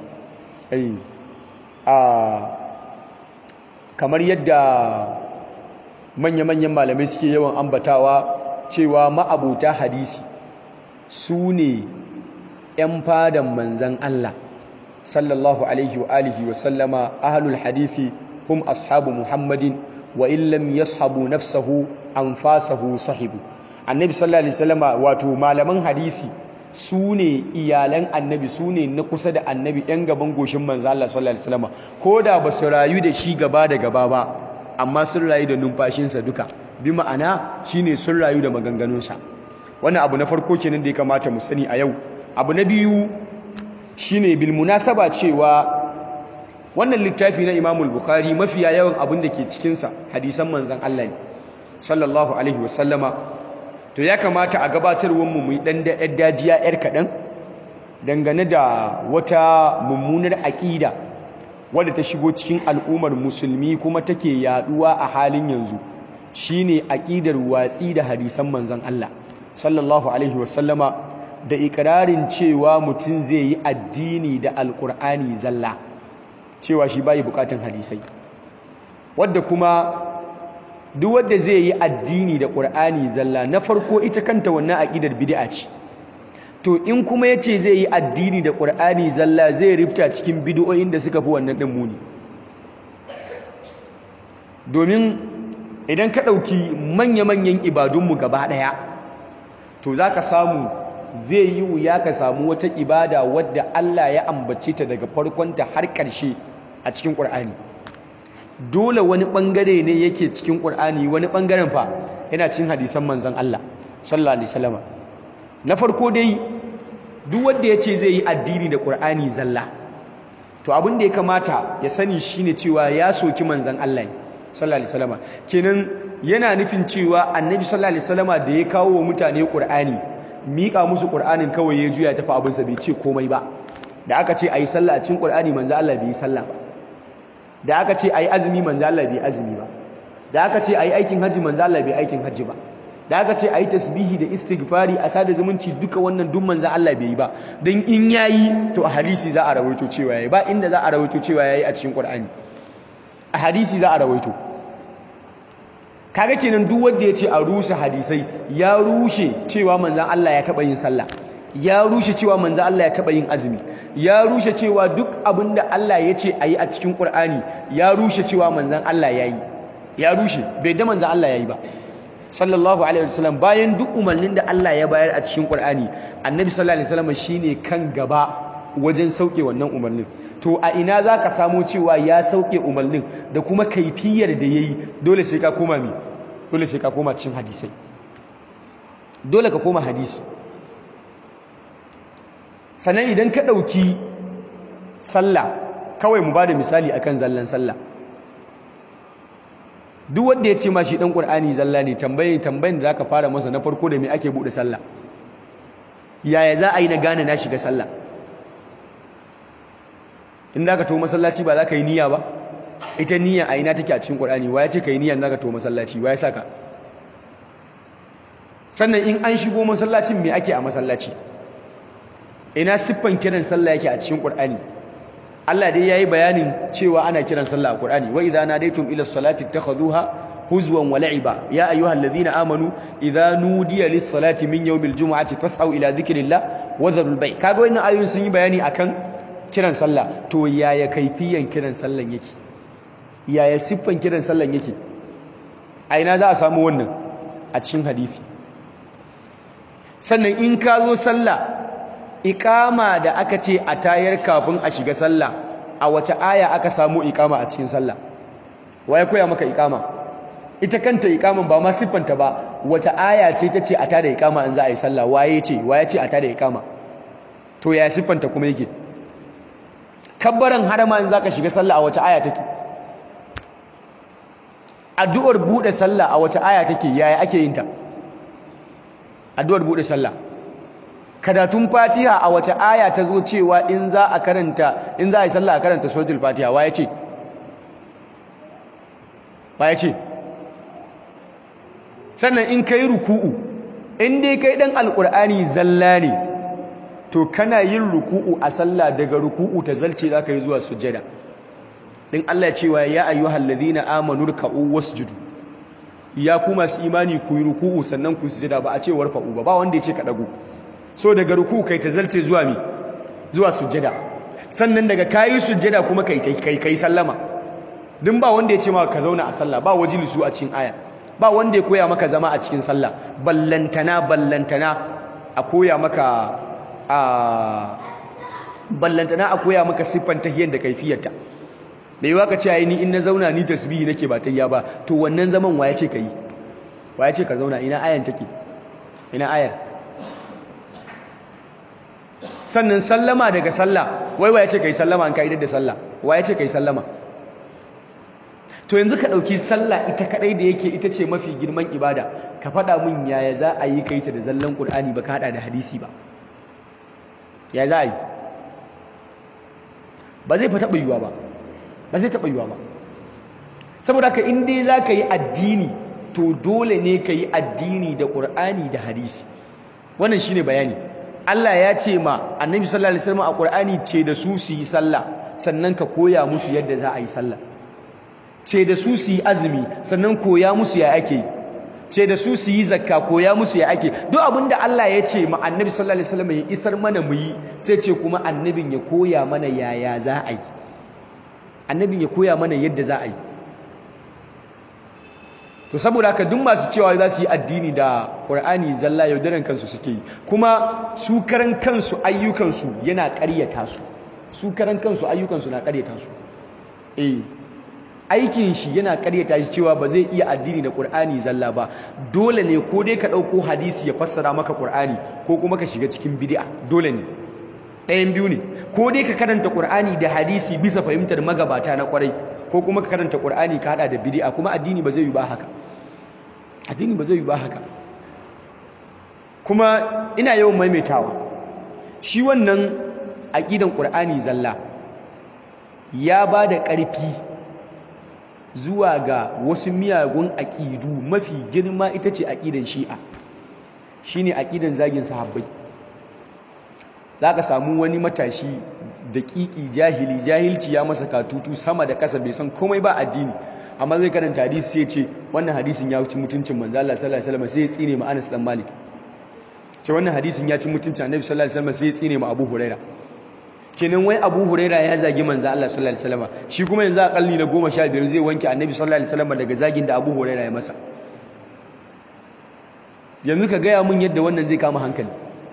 Kamar yadda manya-manyan malamai suke yawan ambatawa cewa ma'abuta hadisi su ne 'yan fadan manzan Allah sallallahu alaihi wa alihi wa sallama. Ahlul hadithi hum ashabu Muhammadin wa illam yashabu nafsahu anfasahu sahibu. Annabi sallallahu alaihi wasallama wato malaman hadisi su ne iyalan annabi, su ne na kusa da annabi, 'yan gaban goshin manzan Allah sallallahu alaihi wasallama, ko da ba su rayu da shi gaba da gaba ba, amma sun rayu da numfashinsa duka, bi ma'ana shine sun rayu da maganganunsa. Wannan abu na farko kenan da ya kamata mu sani a yau. Abu na biyu shine bil munasaba cewa wannan littafi na Imam al-Bukhari mafiya yawan abin da ke cikinsa hadisan manzan Allah ne sallallahu alaihi wasallama. To ya kamata a gabatarwar mu yi dan da dajiya yar kaɗan dangane da wata mummunar aƙida wadda ta shigo cikin al'ummar musulmi kuma take yaduwa a halin yanzu, shine aqidar watsi da hadisan manzon Allah sallallahu alaihi wasallama, da ikrarin cewa mutum zai yi addini da alqur'ani zalla, cewa shi bai bukatun hadisai, wadda kuma duk wanda zai yi addini da qur'ani zalla, na farko ita kanta wannan aqidar bid'a ce. to in kuma yace zai yi addini da Qur'ani zalla zai rifta cikin bid'o'in da suka fi wannan din muni. Domin idan ka ɗauki manya-manyan ibadunmu gaba ɗaya, to za ka samu zai yi wuya ka samu wata ibada wadda Allah ya ambace ta daga farkonta har ƙarshe a cikin Qur'ani. Dole wani ɓangare ne yake cikin Qur'ani, wani ɓangaren fa yana cikin hadisan manzon Allah sallallahu alaihi wasallam. Na farko dai duk wanda ya ce zai yi addini da Qur'ani zalla, to abin da ya kamata ya sani shine cewa ya soki manzon Allah sallallahu alaihi wasallam. Kenan yana nufin cewa annabi sallallahu alaihi wasallam da ya kawo wa mutane Qur'ani, miƙa musu Qur'anin kawai ya juya tafi abinsa, bai ce komai ba. Da aka ce ayi sallah a cikin Qur'ani manzon Allah bai yi sallah ba. Da aka ce ayi azumi manzon Allah bai azumi ba. Da aka ce ayi aikin haji manzon Allah bai aikin haji ba. Da aka ce ayi tasbihi da istighfari a sada zumunci, duka wannan duk manzon Allah bai yi ba. Dan in yayi to a hadisi za a rawaito cewa yayi, ba inda za a rawaito cewa yayi a cikin Qur'ani. A hadisi za a rawaito. Kaga kenan duk wanda yace a rushe hadisai ya rushe cewa manzon Allah ya taba yin sallah, ya rushe cewa manzon Allah ya taba yin azumi, ya rushe cewa duk abinda Allah yace ayi a cikin Qur'ani ya rushe cewa manzon Allah yayi, ya rushe, bai da manzon Allah yayi ba sallallahu alaihi wasallam. Bayan duk umarnin da Allah ya bayar a cikin Qur'ani, annabi sallallahu alaihi wasallam shine kan gaba wajen sauke wannan umarnin. To a ina zaka samu cewa ya sauke umarnin da kuma kaifiyar da yayi? Dole sai ka koma mi? Dole sai ka koma cikin hadisai. Dole ka koma hadisi. Sannan idan ka dauki sallah, kawai mu bada misali akan zallan sallah. Duk wanda ya ce ma shi dan Qur'ani zalla ne, tambayin da zaka fara masa na farko da me ake bude sallah? Yaya za a yi na gane na shiga sallah? In da ka to masallaci ba za ka yi niyya ba? Ita niyya a ina take a cikin Qur'ani? Wa ya ce ka yi niyya za ka to masallaci? Wa ya saka? Sannan in an shigo masallacin me ake a masallaci? Ina siffan kiran sallah yake a cikin Qur'ani? Allah dai yayi bayanin cewa ana kiran sallah a Qur'ani. Wa idza nadaytum ila salati ittakhadhuha huzwan wa la'iba. Ya ayyuhalladhina amanu idza nudiya lis-salati min yawmil jumu'ati fas'au ila dhikrillah wa dharul bay'. Kaga wannan ayoyin sun yi bayani akan kiran sallah. To yaya kaifiyan kiran sallan yake? Yaya siffan kiran sallan yake? A ina za a samu wannan? A cikin hadisi. Sannan in ka zo sallah, iqama da aka ce a tayar kafin a shiga sallah, a wace aya aka samu iqama a cikin sallah? Waye koya maka iqama? Ita kanta iqaman ba ma siffanta ba, wace aya ce ta ce a tada iqama in za a yi sallah? Waye ce a tada iqama? To ya siffanta kuma yake? Kabbaran harama in zaka shiga sallah a wace aya take? Addu'ar bude sallah a wace aya take? Yaya ake yin ta? Addu'ar bude sallah. Karatun Fatiha a wace aya ta zo cewa in za a yi sallah a karanta suratul Fatiha? Waye ce? Waye ce? Sannan in kai ruku'u, in dai kai dan alqur'ani zalla ne, to kana yin ruku'u a sallah, daga ruku'u ta zalce zaka yi zuwa sujjada. Din Allah cewa ya ayyuhallazina amanu ruk'u wasjudu. Ya ku masu imani ku yi ruku'u sannan ku sujjada, ba a ce warfa'u ba wanda ya ce ka dago. So daga ruku'u kai ta zalce zuwa mi? Zuwa sujjada. Sannan daga kayi sujjada kuma kai sallama. Din ba wanda ya ce maka ka zauna a sallah, ba wajilisu a cikin aya. Ba wanda ya koya maka zama a cikin sallah, ballantana a koya maka siffan tahiyyar da kaifiyarta. Da yiwa ka ce ai ni in na zauna ni tasbihi nake ba tayya ba, to wannan zaman waye ce kai? Waye ce ka zauna? Ina ayan take? Ina ayar? Sannan sallama daga sallah, waye ce kai sallama an ka idar da sallah? Waye ce kai sallama? To yanzu ka ɗauki sallah ita kaɗai da yake ita ce mafi girman ibada, ka faɗa mun yaya za a yi kai ta da zallan Qur'ani ba ka haɗa da hadisi ba? Ya za a yi? Ba zai fa taɓa yiwuwa ba. Ba zai taɓa yiwuwa ba. Saboda haka in dai za ka yi addini, to dole ne ka yi addini da Qur'ani da hadisi. Wannan shine bayani. Allah ya ce ma Annabi sallallahu alaihi wasallam a Qur'ani, ce da su yi sallah sannan ka koya musu yadda za a yi sallah. Ce da su yi azumi sannan koya musu ya ake yi. ce da su yi zakka, koya musu ya ake. Duk abinda Allah ya ce ma annabi sallallahu alaihi wasallam ya isar mana mu yi, sai ce kuma annabin ya koya mana yaya za a yi, annabin ya koya mana yadda za a yi. To saboda haka duk masu cewa za su yi addini da Qur'ani zalla yaudaran kansu suke yi, kuma su karan kansu ayyukansu yana ƙaryata su, su karan kansu ayyukansu na ƙaryata su. Aikin shi yana ƙaryata shi cewa ba zai iya addini da Qur'ani zalla ba. Dole ne ko dai ka ɗauko hadisi ya fassara maka Qur'ani, ko kuma ka shiga cikin bid'a. Dole ne, ɗayan biyu ne, ko dai ka karanta Qur'ani da hadisi bisa fahimtar magabata na ƙwarai, ko kuma ka karanta Qur'ani ka hada da bid'a. Kuma addini ba zai yi ba haka, addini ba zai yi ba haka. Kuma ina yawan maimaitawa, shi wannan aqidan Qur'ani zalla ya ba da ƙarfi zuwa ga wasu miyagun aqidu. Mafi girma ita ce aqidan Shi'a, shine aqidan zagin sahabbai. Zaka samu wani matashi daƙiƙi jahili, jahilci ya masa katutu sama da ƙasa, bai san komai ba addini, amma zai karanta hadisi sai ce wannan hadisin ya ci mutuncin manzo Allah sallallahu alaihi wasallam, sai ya tsine ma Anas dan Malik. Ce wannan hadisin ya ci mutuncin Annabi sallallahu alaihi wasallam, sai ya tsine ma Abu Huraira. Kenan wai Abu Huraira ya zagi manzo Allah sallallahu alaihi wasallam, shi kuma yanzu a kalli na 15 zai wanke Annabi sallallahu alaihi wasallam daga zagin da Abu Huraira ya masa. Yanzu ka gaya mun yadda wannan zai kama hankali,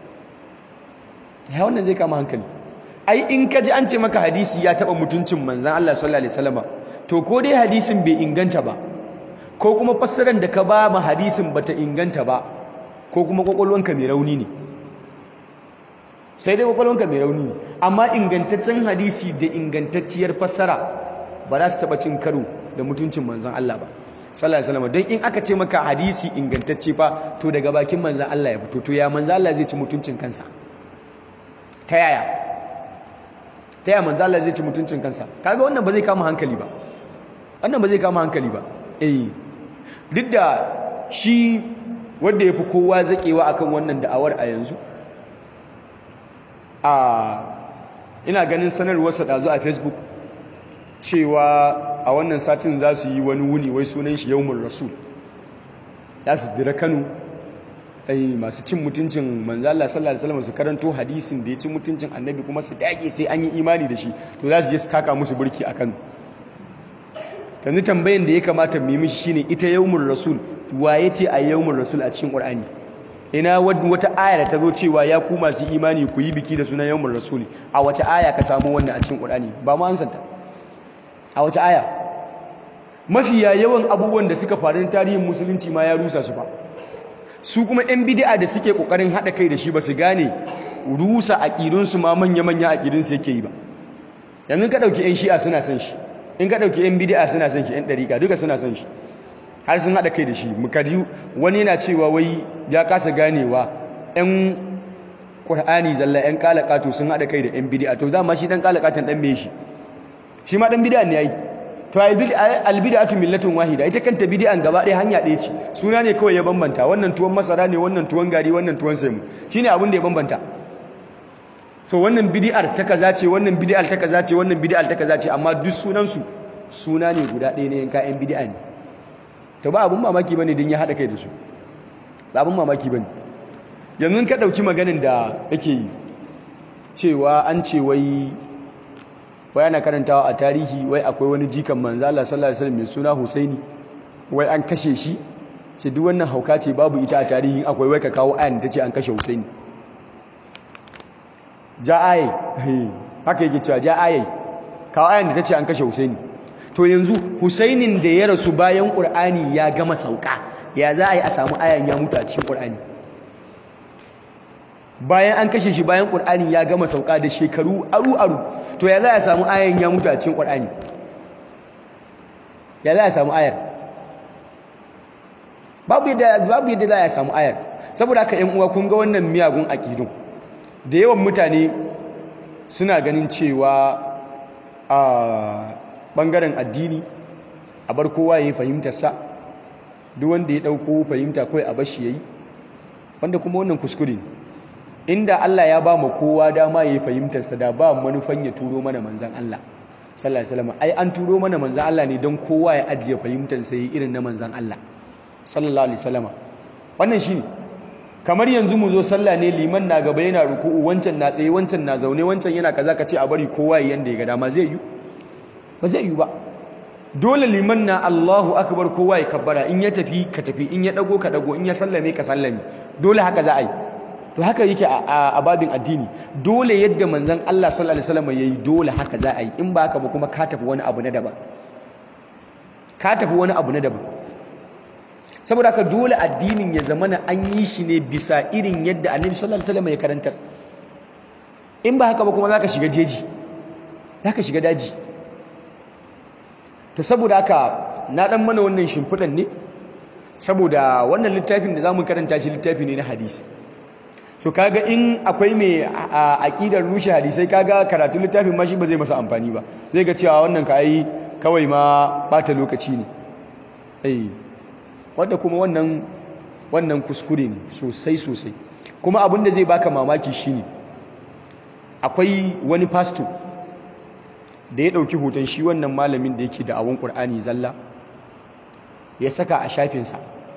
ya wannan zai kama hankali. Ai in ka ji an ce maka hadisi ya taba mutuncin manzon Allah sallallahu alaihi wasallam, to ko dai hadisin bai inganta ba, ko kuma fassarar da ka ba ma hadisin bata inganta ba, ko kuma kwakwalwanka mai rauni ne. Sai dai kwakwalwanka mai rauni ne, amma ingantaccen hadisi da ingantacciyar fassara ba za su taba cin karo da mutuncin manzon Allah ba sallallahu alaihi wasallam. Don in aka ce maka hadisi ingantacce fa, to daga bakin manzon Allah ya fito, to ya manzon Allah zai ci mutuncin kansa? Ta yaya manzon Allah zai ci mutuncin kansa? Kaga wannan ba zai kama hankali ba, wannan ba zai kama hankali ba. Duk da shi wanda yafi kowa zakewa akan wannan da'awar a yanzu, ina ganin sanarwarsa ɗazu a Facebook cewa a wannan satin za su yi wani wuni wai sunan shi Yawmul Rasul. Ya su dira Kano, masu cin mutuncin manzo Allah sallallahu alaihi wasallam su karanto hadisin da ya ci mutuncin Annabi kuma su dage sai an yi imani da shi, to za su je su taka musu burki a Kano. Yanzu tambayan da ya kamata mu yi mishi shine, ita Yawmul Rasul waye ce a Yawmul Rasul a cikin Qur'ani? Ina wata aya da ta zo cewa ya ku masu imani ku yi biki da sunan Yawmul Rasul? A wace aya ka samu wannan a cikin Qur'ani? Ba mu ansanta. A wace aya? Mafiya yawan abubuwan da suka faru tarihin musulunci ma ya rusa su fa. Su kuma ɗan bid'a da suke kokarin hada kai da shi ba su gane rusa aqidun su ma manya aqidun su yake yi ba. Yanzu ka dauki ƴan Shi'a suna son shi, in ka dauki ƴan bid'a suna son shi, ƴan dariqa duka suna son shi, har sun hada kai da shi. Mukaji wani yana cewa wai ya kasa ganewa ƴan Qur'ani zalla ƴan kalakatu sun hada kai da ƴan bid'a. To dama shi dan kalakatan dan me shi ma dan bid'a ne yayi. To al-bid'atu millatun wahida, ita kanta bid'an gaba ɗaya hanya ɗaya ce, suna ne kawai ya bambanta. Wannan tuwon masara ne, wannan tuwon gari, wannan tuwon saimu, shine abin da ya bambanta. So wannan bid'ar ta kaza ce, wannan bid'ar ta kaza ce, wannan bid'ar ta kaza ce, amma duk sunan su suna ne guda ɗaya ne, yanka ƴan bid'a ne. To ba abun mamaki bane din ya hada kai da su, ba abun mamaki bane. Yanzu ka dauki maganin da yake yi cewa an ce wai ana karantawa a tarihi wai akwai wani jikan manzo Allah sallallahu alaihi wasallam mai suna Husaini, wai an kashe shi. Ce duk wannan hauka ce, babu ita a tarihi. Akwai wai ka kawo ayan da tace an kashe Husaini. Ja ayi, haka yake cewa ja ayi, kawo ayan da tace an kashe Husaini. To yanzu Husainin da ya rasu bayan Qur'ani ya gama sauka, ya za a yi a samu ayan ya mutu a cikin Qur'ani? Bayan an kashe shi, bayan Qur'ani ya gama sauka da shekaru aru-aru, to ya za a samu ayan ya mutu a cikin Qur'ani? Ya za a samu ayar? Babu yadda za a samu ayar. Saboda haka ƴan uwa, kun ga wannan miyagun aqidun da yawan mutane suna ganin cewa a bangaren addini a bar kowa ya yi fahimtarsa, duk wanda ya dauko fahimta kawai a bashi yayi, wanda kuma wannan kuskure ne. Inda Allah ya ba mu kowa dama ya yi fahimtarsa, da ba manufan ya turo mana manzan Allah sallallahu alaihi wasallam. Ai an turo mana manzan Allah ne don kowa ya ajiye fahimtarsa yayi irin na manzan Allah sallallahu alaihi wasallama. Wannan shine kamar yanzu mu zo sallah ne, liman na gaba yana ruku'u, wancan na tsaye, wancan na zaune, wancan yana kaza, ka ce a bari kowa ya yanda ya ga dama, zai yi? Ba zai yi ba. Dole liman na Allahu akbar kowa ya kabbara, in ya tafi ka tafi, in ya dago ka dago, in ya sallame ka sallame. Dole haka za a yi. To haka yake a babin addini. Dole yadda manzon Allah sallallahu alaihi wasallam yayi, dole haka za a yi. In ba haka ba kuma ka tafi wani abu na daban. Ka tafi wani abu na daban. Saboda haka dole addinin ya zamana an yi shi ne bisa irin yadda Annabi sallallahu alaihi wasallam ya karantar. In ba haka ba kuma zaka shiga jeji, zaka shiga daji. To saboda haka na dan mana wannan shimfidan ne saboda wannan littafin da zamu karanta shi littafi ne na hadisi. So kaga in akwai mai aqidar rushe hadisai, kaga karatu littafin ma shi ba zai masa amfani ba. Zai ga cewa wannan kai kawai ma bata lokaci ne. Wanda kuma wannan kuskure ne sosai. Kuma abin da zai baka mamaki shine akwai wani pastor da ya dauki hoton shi wannan malamin da yake da awon Qur'ani zalla ya saka a shafinsa.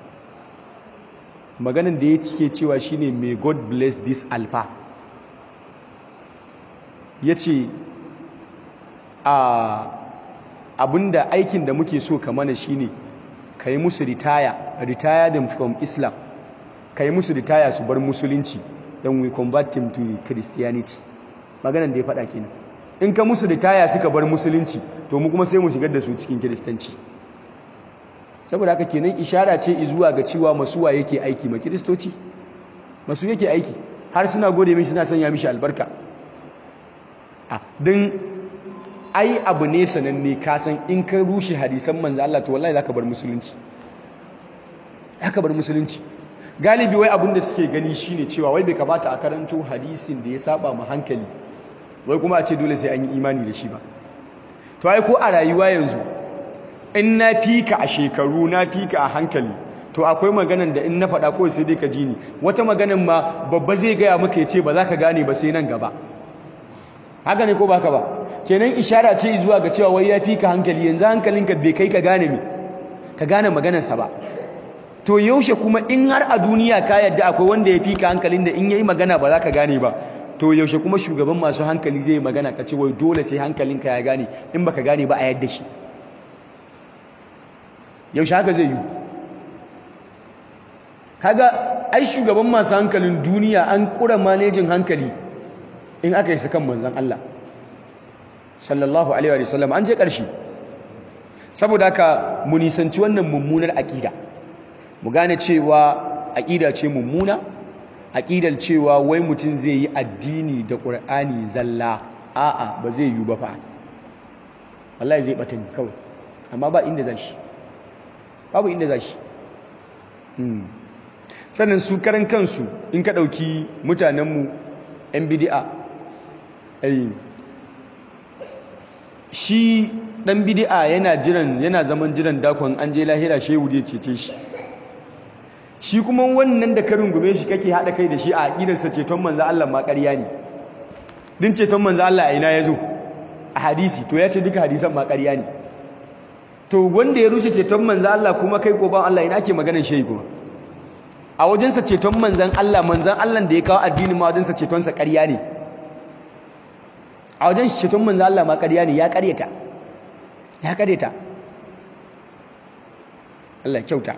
Maganin da ya cike cewa shine may God bless this alpha. Yace abinda aikin da muke so ka mana shine kai musu retire them from Islam, kai musu retire su bar musulunci, then we convert them to Christianity. Maganan da ya faɗa kenan. In ka musu retire suka bar musulunci, to mu kuma sai mu shigar da su cikin kiristanci. Saboda haka kenan ishara ce zuwa ga cewa masuwa yake aiki, ma kiristoci masu yake aiki, har suna gode mishi, suna sanya mishi albarka. Din ai abu ne sananne, ka san in ka rushe hadisan manzo Allah to wallahi zaka bar musulunci. Zaka bar musulunci. Galibi wai abin da suke gani shine cewa wai bai kamata a karanto hadisin da ya saba ma hankali, wai kuma a ce dole sai an yi imani da shi ba. To ai ko a rayuwa yanzu in na fika a shekaru, na fika a hankali, to akwai maganan da in na faɗa kawai sai dai ka ji ni. Wata maganan ma babba zai gaya maka ya ce ba za ka gane ba sai nan gaba. Haka ne ko baka ba? Kenan ishara ce zuwa ga cewa wai ya fika hankali, yanzu hankalinka bai kai ka gane maganarsa ba. To yaushe kuma in har a duniya ka yadda akwai wanda ya fika hankalin da in yayi magana ba za ka gane ba, to yaushe kuma shugaban masu hankali zai yi magana ka ce wai dole sai hankalinka ya gane, in baka gane ba a yadda shi? Yaushe haka zai yi? Kaga ai shugaban masu hankalin duniya an kura manejin hankali in aka yi sakan manzon Allah sallallahu alaihi wa sallam, an je ƙarshe. Saboda haka mu nisanci wannan mummunar aƙida, mu gane cewa aƙida ce mummuna, aƙidar cewa wai mutum zai yi addini da Qur'ani zalla. A'a, ba zai yi ba fa. wallahi zai bata ni kawai, amma ba inda zashi, babu inda zashi. Sannan su karan kansu in ka ɗauki mutanenmu 'yan bidi'a, shi ɗan bidi'a yana zaman jiran dakon an je lahira shehu zai cece shi. Shi kuma wannan da ka rungume shi kake haɗa kai da shi a aƙidarsa ceton manzo Allah ma ƙarya ne. Din ceton manzo Allah a ina ya zo? A hadisi. To ya ce duka hadisan ma ƙarya ne. To wanda ya rushe ceton manzo Allah kuma kai ko ba Allah, ina ake maganar shehi kuma? A wajensa ceton manzan Allah da ya kawo addini ma wajensa cetonsa ƙarya ne. A wajen shi ceton manzan Allah ma ƙarya ne, ya ƙaryata. Allah kyauta.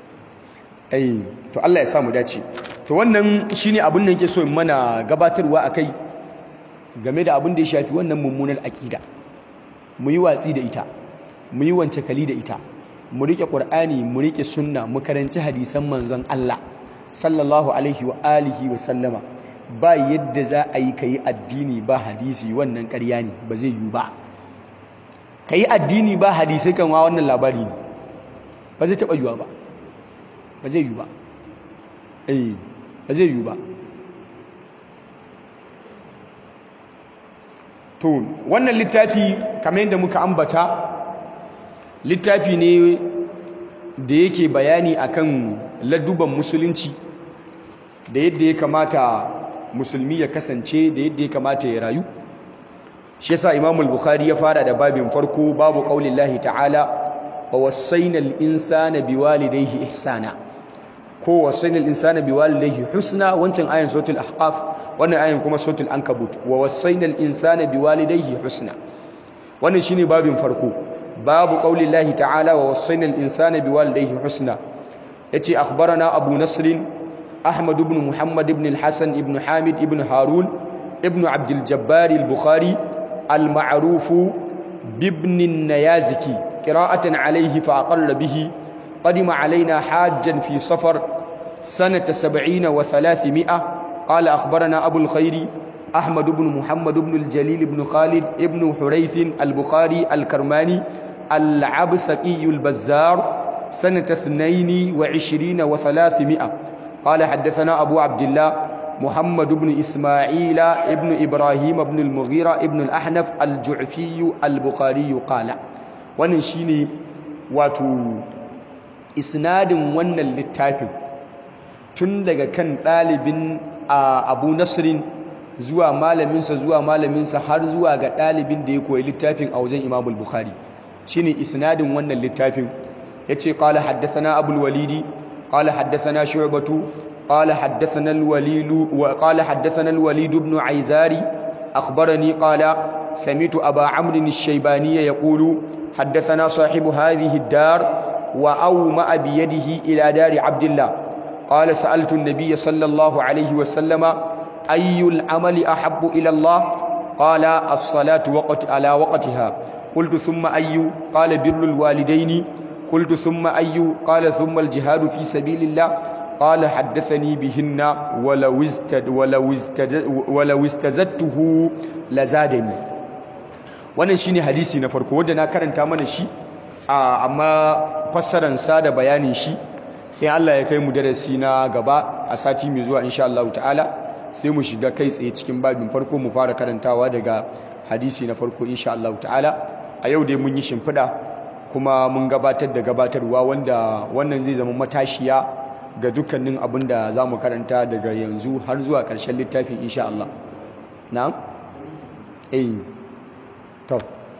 To Allah ya samu dace. To wannan shine abin da yake so in mana gabatarwa akai game da abin da ya shafi wannan mummunar akida. Mu yi watsi da ita, mu yi wance kali da ita, mu rike Qur'ani, mu rike sunna, mu karanci hadisan manzon Allah sallallahu alaihi wa alihi wa sallama. Ba yadda za a yi kai addini ba hadisi, wannan ƙarya ne, ba zai yi ba. Kai addini ba hadisi kan wa wannan labari ne, ba zai taɓa yiwa ba. Ba zai yi ba. Ba zai yi ba. To wannan littafi kamar yadda muka ambata, littafi ne da yake bayani akan ladduban musulunci, da yadda ya kamata musulmi ya kasance, da yadda ya kamata ya rayu. Shi yasa Imam al-Bukhari ya fara da babin farko, babu qaulillahi ta'ala wa wasainal insana biwalidayhi ihsana ko wasainal insana biwalidayhi husna, wancan ayan suratul ahqaf, wannan ayan kuma suratul ankabut, wa wasainal insana biwalidayhi husna. wannan shine babin farko, babu qaulillahi ta'ala wa wasainal insana biwalidayhi husna. yace akhbarana abu nasr ahmad ibn muhammad ibn al-hasan ibn hamid ibn harun ibn abd al-jabbar al-bukhari al-ma'ruf بابن النيازكي قراءة عليه فأقر به. قدم علينا حاجا في صفر سنة 70 و300. قال أخبرنا أبو الخير أحمد بن محمد بن الجليل بن خالد بن حريث البخاري الكرماني العبسقي البزار سنة 22 و300. قال حدثنا أبو عبد الله محمد بن إسماعيل ابن إبراهيم بن المغيرة ابن الأحنف الجعفي البخاري قال. wannan shine wato isnadin wannan littafin tun daga kan ɗalibin Abu Nasrin zuwa malaminsa har zuwa ga ɗalibin da ya koyi littafin a wajen Imam Bukhari, shine isnadin wannan littafin. yace qala haddathana Abul Walidi qala haddathana Shu'batu قال حدثنا الوليد بن عيزاري أخبرني قال سمعت أبا عمرو الشيباني يقول حدثنا صاحب هذه الدار وأومأ بيده إلى دار عبد الله قال سألت النبي صلى الله عليه وسلم أي العمل أحب إلى الله قال الصلاة على وقتها قلت ثم أي قال بر الوالدين قلت ثم أي قال ثم الجهاد في سبيل الله قال حدثني بهن ولو استزدته لزادني. wannan shine hadisi na farko wanda na karanta mana shi amma fassaran sa da bayanin shi sai Allah ya kai mu darasi na gaba a sati mai zuwa insha Allah ta'ala, sai mu shiga kai tsaye cikin babin farko mu fara karantawa daga hadisi na farko insha Allah ta'ala. a yau dai mun yi shimfiɗa kuma mun gabatar da gabatarwa wanda wannan zai zama matashiya ga dukkanin abin da za mu karanta daga yanzu har zuwa ƙarshen littafin insha Allah. na'am to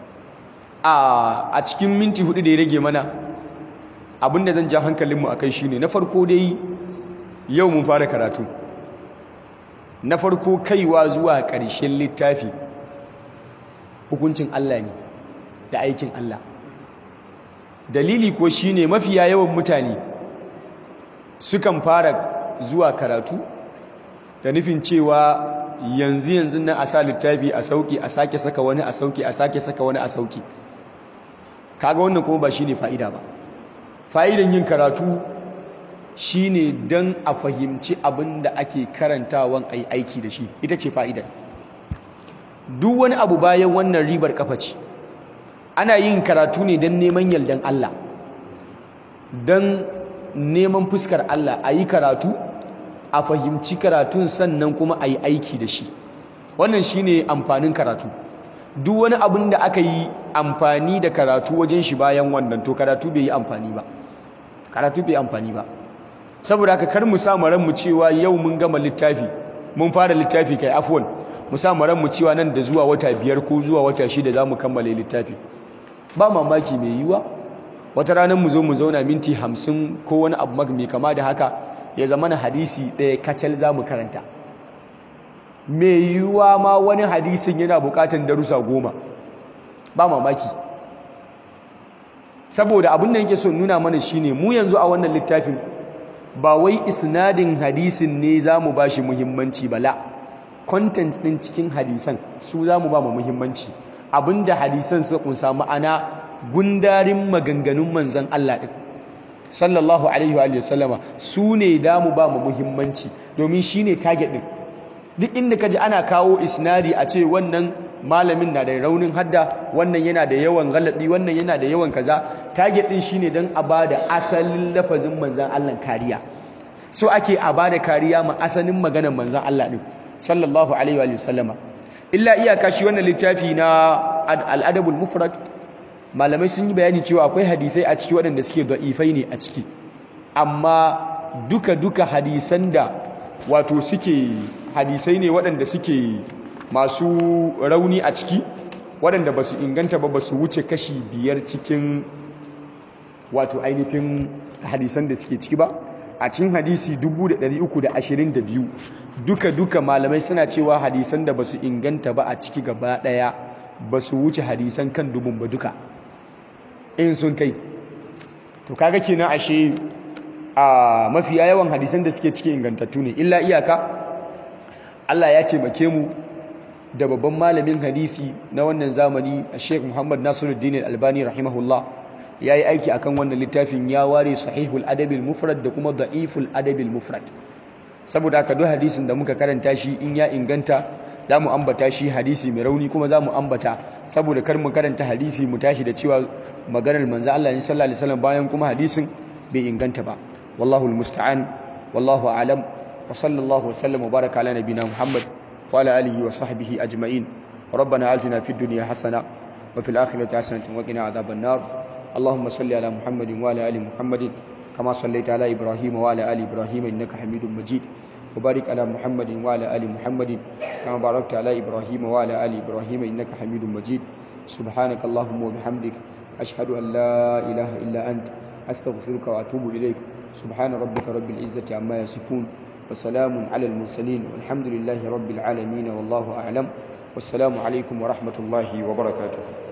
a cikin minti 4 da ya rage mana, abin da zan ja hankalinmu a kai shine, na farko dai yau mun fara karatu, na farko kaiwa zuwa ƙarshen littafi hukuncin Allah ne da aikin Allah. dalili ko shine mafiya yawan mutane sukan fara zuwa karatu da nufin cewa yanzu nan a sa littafi a sauki, a sake saka wani a sauki, a sake saka wani a sauki. kaga wannan kuma ba shine fa'ida ba. fa'idan yin karatu shine dan a fahimci abin da ake karantawan ayi aiki da shi, ita ce fa'idan. duk wani abu bayan wannan ribar kafa ce. ana yin karatu ne dan neman yardan Allah, dan neman fuskar Allah. a yi karatu, a fahimci karatun, sannan kuma a yi aiki da shi. wannan shine amfanin karatu. duk wani abin da aka yi amfani da karatu wajen shi bayan wannan, to karatu bai yi amfani ba. saboda haka kar mu sa mu cewa yau mun gama littafi, mun fara littafi kai afwan, mu sa mu cewa nan da zuwa wata 5 ko zuwa wata 6 za mu kammala littafi. ba mamaki mai yiwa wata ranar mu zo mu zauna minti 50 ko wani abu mai kama da haka, ya zama na hadisi ɗaya kacal za mu karanta. mai yiwuwa ma wani hadisin yana bukatan darussa 10, ba mamaki. saboda abin da yake so nuna mana shine, mu yanzu a wannan littafin ba wai isnadin hadisin ne za mu ba shi muhimmanci ba, la content ɗin cikin hadisan su za mu ba mu muhimmanci. abinda hadisan suka kunsa, ma'ana gundarin maganganun manzon Allah ɗin sallallahu alaihi wa sallama, su ne da mu ba mu muhimmanci, domin shine target ɗin. duk inda kaji ana kawo isnadi a ce wannan malamin na da raunin hadda, wannan yana da yawan galadi, wannan yana da yawan kaza, target ɗin shine dan a bada asalin lafazin manzon Allah kariya. so ake a bada kariya ma asalin maganar manzon Allah ɗin sallallahu alaihi wa sallama. illa iyaka shi wannan littafi na al-adabul mufrad, malamai sun yi bayani cewa akwai hadisai a ciki waɗanda suke da'ifai ne a ciki, amma duka hadisan da wato suke hadisai ne waɗanda suke masu rauni a ciki, waɗanda ba su inganta ba su wuce kashi 5 cikin wato ainihin hadisan da suke ciki ba. A cikin hadisi 322 duka malamai suna cewa hadisan da basu inganta ba a ciki gaba daya basu wuce hadisan kan dubun ba duka in sun kai. To kaga kenan ashe a mafiya yawan hadisan da suke ciki ingantattu ne, illa iyaka Allah ya taimake mu da babban malamin hadisi na wannan zamani Sheikh Muhammad Nasiruddin Al-Albani rahimahullah yayi aiki akan wannan littafin, ya ware sahihul adabil mufrad da kuma da'iful adabil mufrad. Saboda haka duk hadisin da muka karanta shi in ya inganta zamu ambata shi hadisi mai rauni, kuma zamu ambata saboda kar mu karanta hadisi mu tashi da cewa maganar manzo Allah sallallahu alaihi wasallam bayan kuma hadisin bai inganta ba. Wallahu almusta'an, wallahu a'lam, wa sallallahu wa sallam wa baraka ala nabina Muhammad wa ala alihi wa sahbihi ajma'in. Rabbana atina fid dunya hasana wa fil akhirati hasanatan wa qina adhaban nar. اللهم صل على محمد وعلى ال محمد كما صليت على ابراهيم وعلى ال ابراهيم انك حميد مجيد وبارك على محمد وعلى ال محمد كما باركت على ابراهيم وعلى ال ابراهيم انك حميد مجيد. سبحانك اللهم وبحمدك اشهد ان لا اله الا انت استغفرك واتوب اليك. سبحان ربك رب العزه عما يصفون وسلام على المرسلين والحمد لله رب العالمين والله اعلم. والسلام عليكم ورحمه الله وبركاته.